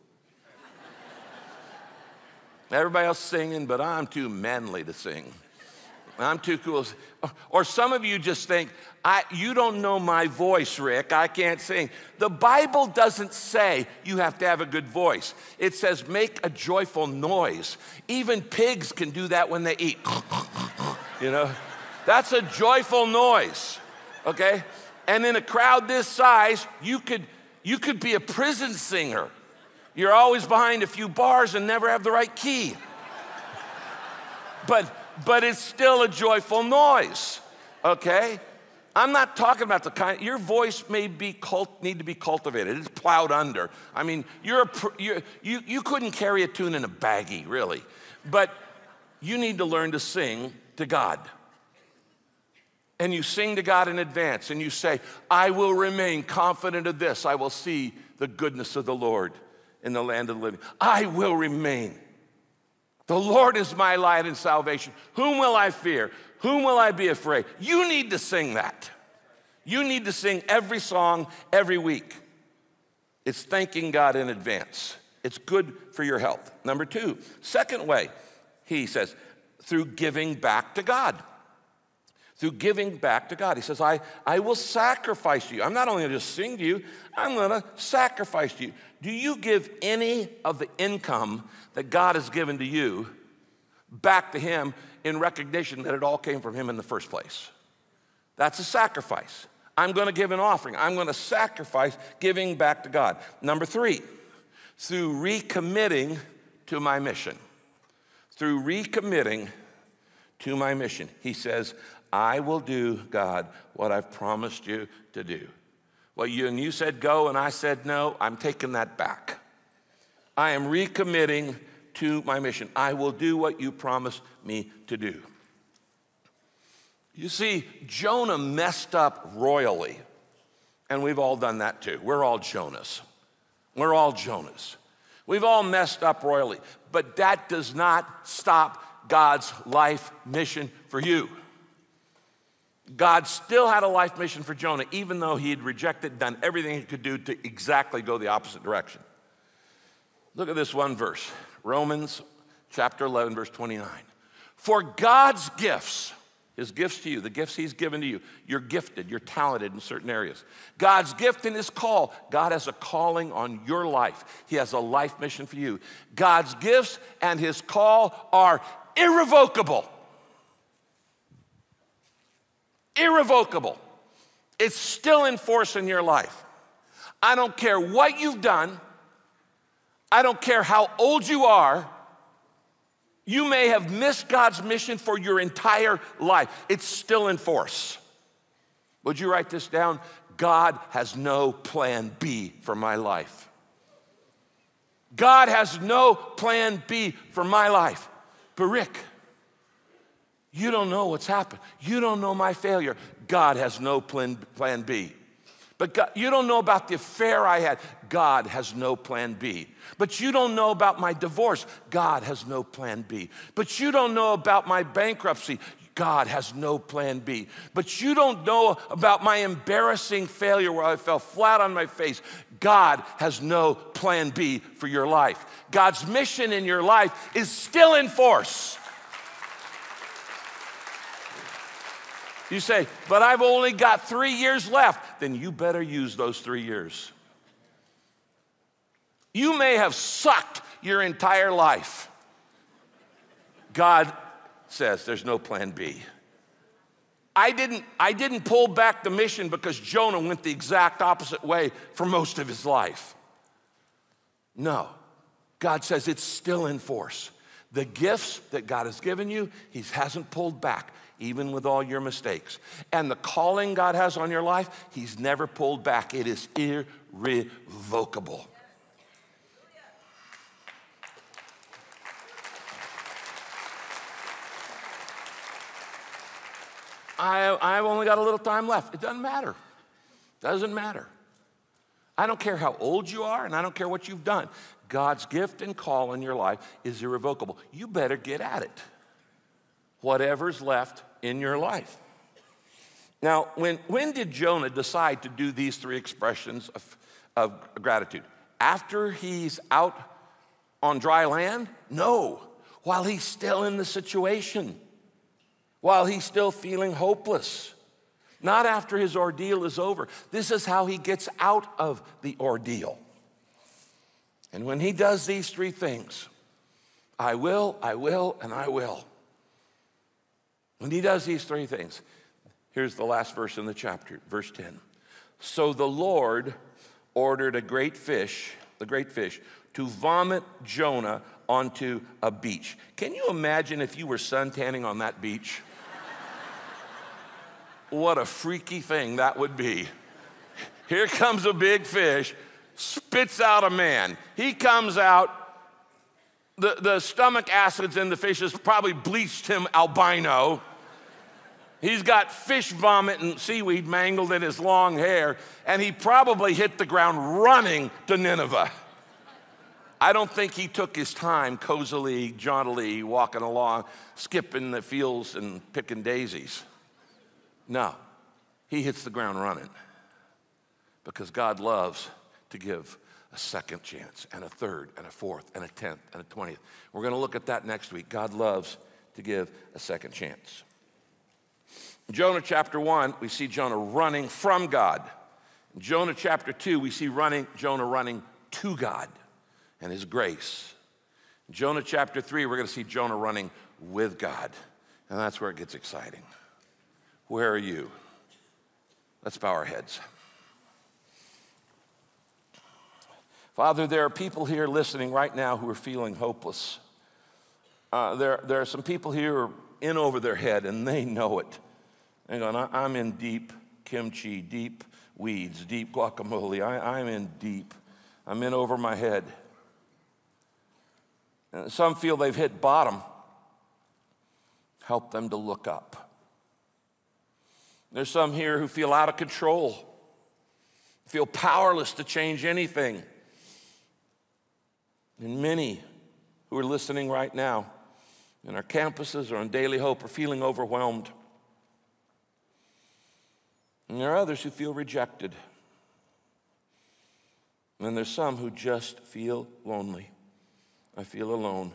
Everybody else singing, but I'm too manly to sing. I'm too cool. Or some of you just think, you don't know my voice, Rick. I can't sing. The Bible doesn't say you have to have a good voice. It says make a joyful noise. Even pigs can do that when they eat. You know, that's a joyful noise, okay? And in a crowd this size, you could be a prison singer. You're always behind a few bars and never have the right key. But it's still a joyful noise, okay? I'm not talking about the kind, your voice may be need to be cultivated. It's plowed under. I mean, you couldn't carry a tune in a baggie, really. But you need to learn to sing to God. And you sing to God in advance, and you say, I will remain confident of this. I will see the goodness of the Lord in the land of the living. I will remain. The Lord is my light and salvation. Whom will I fear? Whom will I be afraid? You need to sing that. You need to sing every song every week. It's thanking God in advance. It's good for your health. Number 2, second way, he says, through giving back to God. Through giving back to God. He says, I will sacrifice to you. I'm not only going to just sing to you, I'm going to sacrifice to you. Do you give any of the income that God has given to you back to him in recognition that it all came from him in the first place? That's a sacrifice. I'm going to give an offering. I'm going to sacrifice giving back to God. Number 3, through recommitting to my mission. Through recommitting to my mission. He says, I will do, God, what I've promised you to do. Well, you said go, and I said no. I'm taking that back. I am recommitting to my mission. I will do what you promised me to do. You see, Jonah messed up royally, and we've all done that too. We're all Jonahs. We're all Jonahs. We've all messed up royally, but that does not stop God's life mission for you. God still had a life mission for Jonah, even though he had rejected, done everything he could do to exactly go the opposite direction. Look at this one verse, Romans chapter 11, verse 29. For God's gifts, his gifts to you, the gifts he's given to you, you're gifted, you're talented in certain areas. God's gift and his call, God has a calling on your life. He has a life mission for you. God's gifts and his call are irrevocable. Irrevocable. It's still in force in your life. I don't care what you've done. I don't care how old you are. You may have missed God's mission for your entire life. It's still in force. Would you write this down? God has no plan B for my life. God has no plan B for my life. But Rick, you don't know what's happened. You don't know my failure. God has no plan B. But God, you don't know about the affair I had. God has no plan B. But you don't know about my divorce. God has no plan B. But you don't know about my bankruptcy. God has no plan B. But you don't know about my embarrassing failure where I fell flat on my face. God has no plan B for your life. God's mission in your life is still in force. You say, but I've only got 3 years left. Then you better use those 3 years. You may have sucked your entire life. God says there's no plan B. I didn't pull back the mission because Jonah went the exact opposite way for most of his life. No, God says it's still in force. The gifts that God has given you, he hasn't pulled back, even with all your mistakes. And the calling God has on your life, he's never pulled back. It is irrevocable. I've only got a little time left. It doesn't matter. Doesn't matter. I don't care how old you are, and I don't care what you've done. God's gift and call in your life is irrevocable. You better get at it. Whatever's left in your life. Now, when did Jonah decide to do these 3 expressions of gratitude? After he's out on dry land? No. While he's still in the situation. While he's still feeling hopeless. Not after his ordeal is over. This is how he gets out of the ordeal. And when he does these 3 things, I will, and I will. When he does these 3 things, here's the last verse in the chapter, verse 10. So the Lord ordered the great fish, to vomit Jonah onto a beach. Can you imagine if you were suntanning on that beach? What a freaky thing that would be. Here comes a big fish, spits out a man. He comes out, the stomach acids in the fish has probably bleached him albino. He's got fish vomit and seaweed mangled in his long hair, and he probably hit the ground running to Nineveh. I don't think he took his time cozily, jauntily walking along, skipping the fields and picking daisies. No, he hits the ground running because God loves to give a second chance and a third and a fourth and a 10th and a 20th. We're going to look at that next week. God loves to give a second chance. In Jonah chapter 1, we see Jonah running from God. In Jonah chapter 2, we see Jonah running to God and his grace. In Jonah chapter 3, we're going to see Jonah running with God. And that's where it gets exciting. Where are you? Let's bow our heads. Father, there are people here listening right now who are feeling hopeless. There are some people here who are in over their head, and they know it. They're going, I'm in deep kimchi, deep weeds, deep guacamole. I'm in deep. I'm in over my head. And some feel they've hit bottom. Help them to look up. There's some here who feel out of control, feel powerless to change anything. And many who are listening right now in our campuses or on Daily Hope are feeling overwhelmed. And there are others who feel rejected. And there's some who just feel lonely. I feel alone.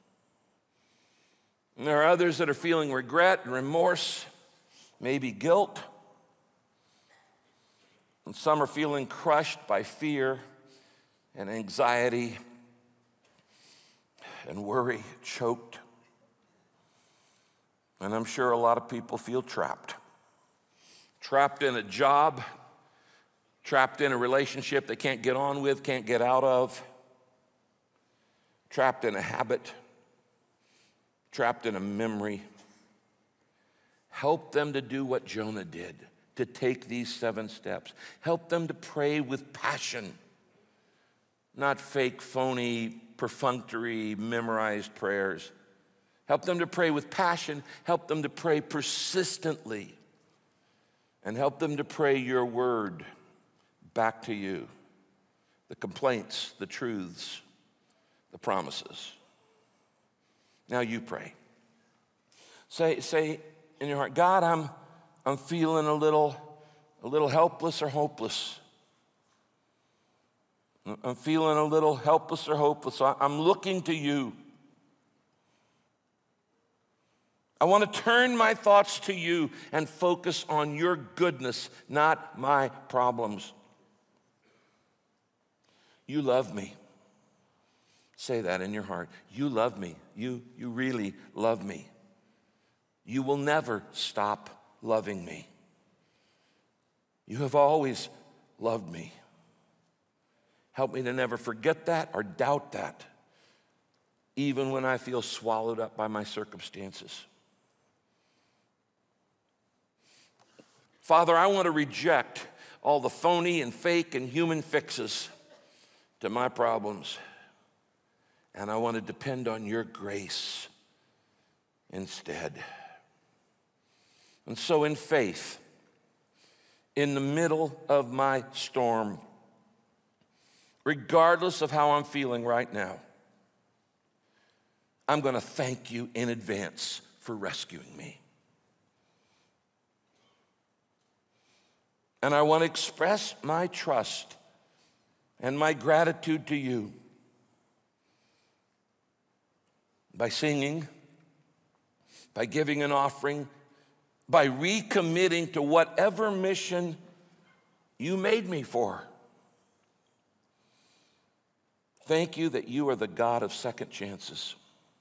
And there are others that are feeling regret and remorse, maybe guilt. And some are feeling crushed by fear and anxiety and worry, choked. And I'm sure a lot of people feel trapped. Trapped in a job, trapped in a relationship they can't get on with, can't get out of. Trapped in a habit, trapped in a memory. Help them to do what Jonah did, to take these 7 steps. Help them to pray with passion, not fake, phony, perfunctory, memorized prayers. Help them to pray with passion. Help them to pray persistently. And help them to pray your word back to you. The complaints, the truths, the promises. Now you pray. Say in your heart, God, I'm feeling a little helpless or hopeless. I'm feeling a little helpless or hopeless. So I'm looking to you. I want to turn my thoughts to you and focus on your goodness, not my problems. You love me. Say that in your heart. You love me. You really love me. You will never stop loving me. You have always loved me. Help me to never forget that or doubt that, even when I feel swallowed up by my circumstances. Father, I want to reject all the phony and fake and human fixes to my problems. And I want to depend on your grace instead. And so in faith, in the middle of my storm, regardless of how I'm feeling right now, I'm going to thank you in advance for rescuing me. And I want to express my trust and my gratitude to you by singing, by giving an offering, by recommitting to whatever mission you made me for. Thank you that you are the God of second chances.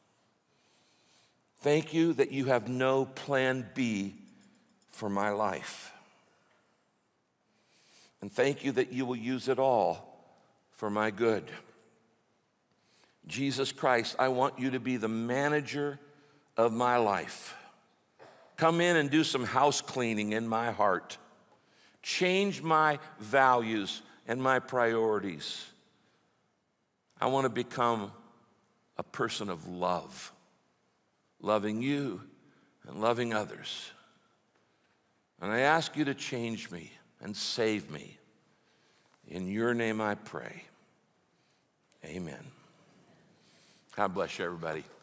Thank you that you have no plan B for my life. And thank you that you will use it all for my good. Jesus Christ, I want you to be the manager of my life. Come in and do some house cleaning in my heart. Change my values and my priorities. I want to become a person of love, loving you and loving others. And I ask you to change me and save me. In your name I pray. Amen. God bless you, everybody.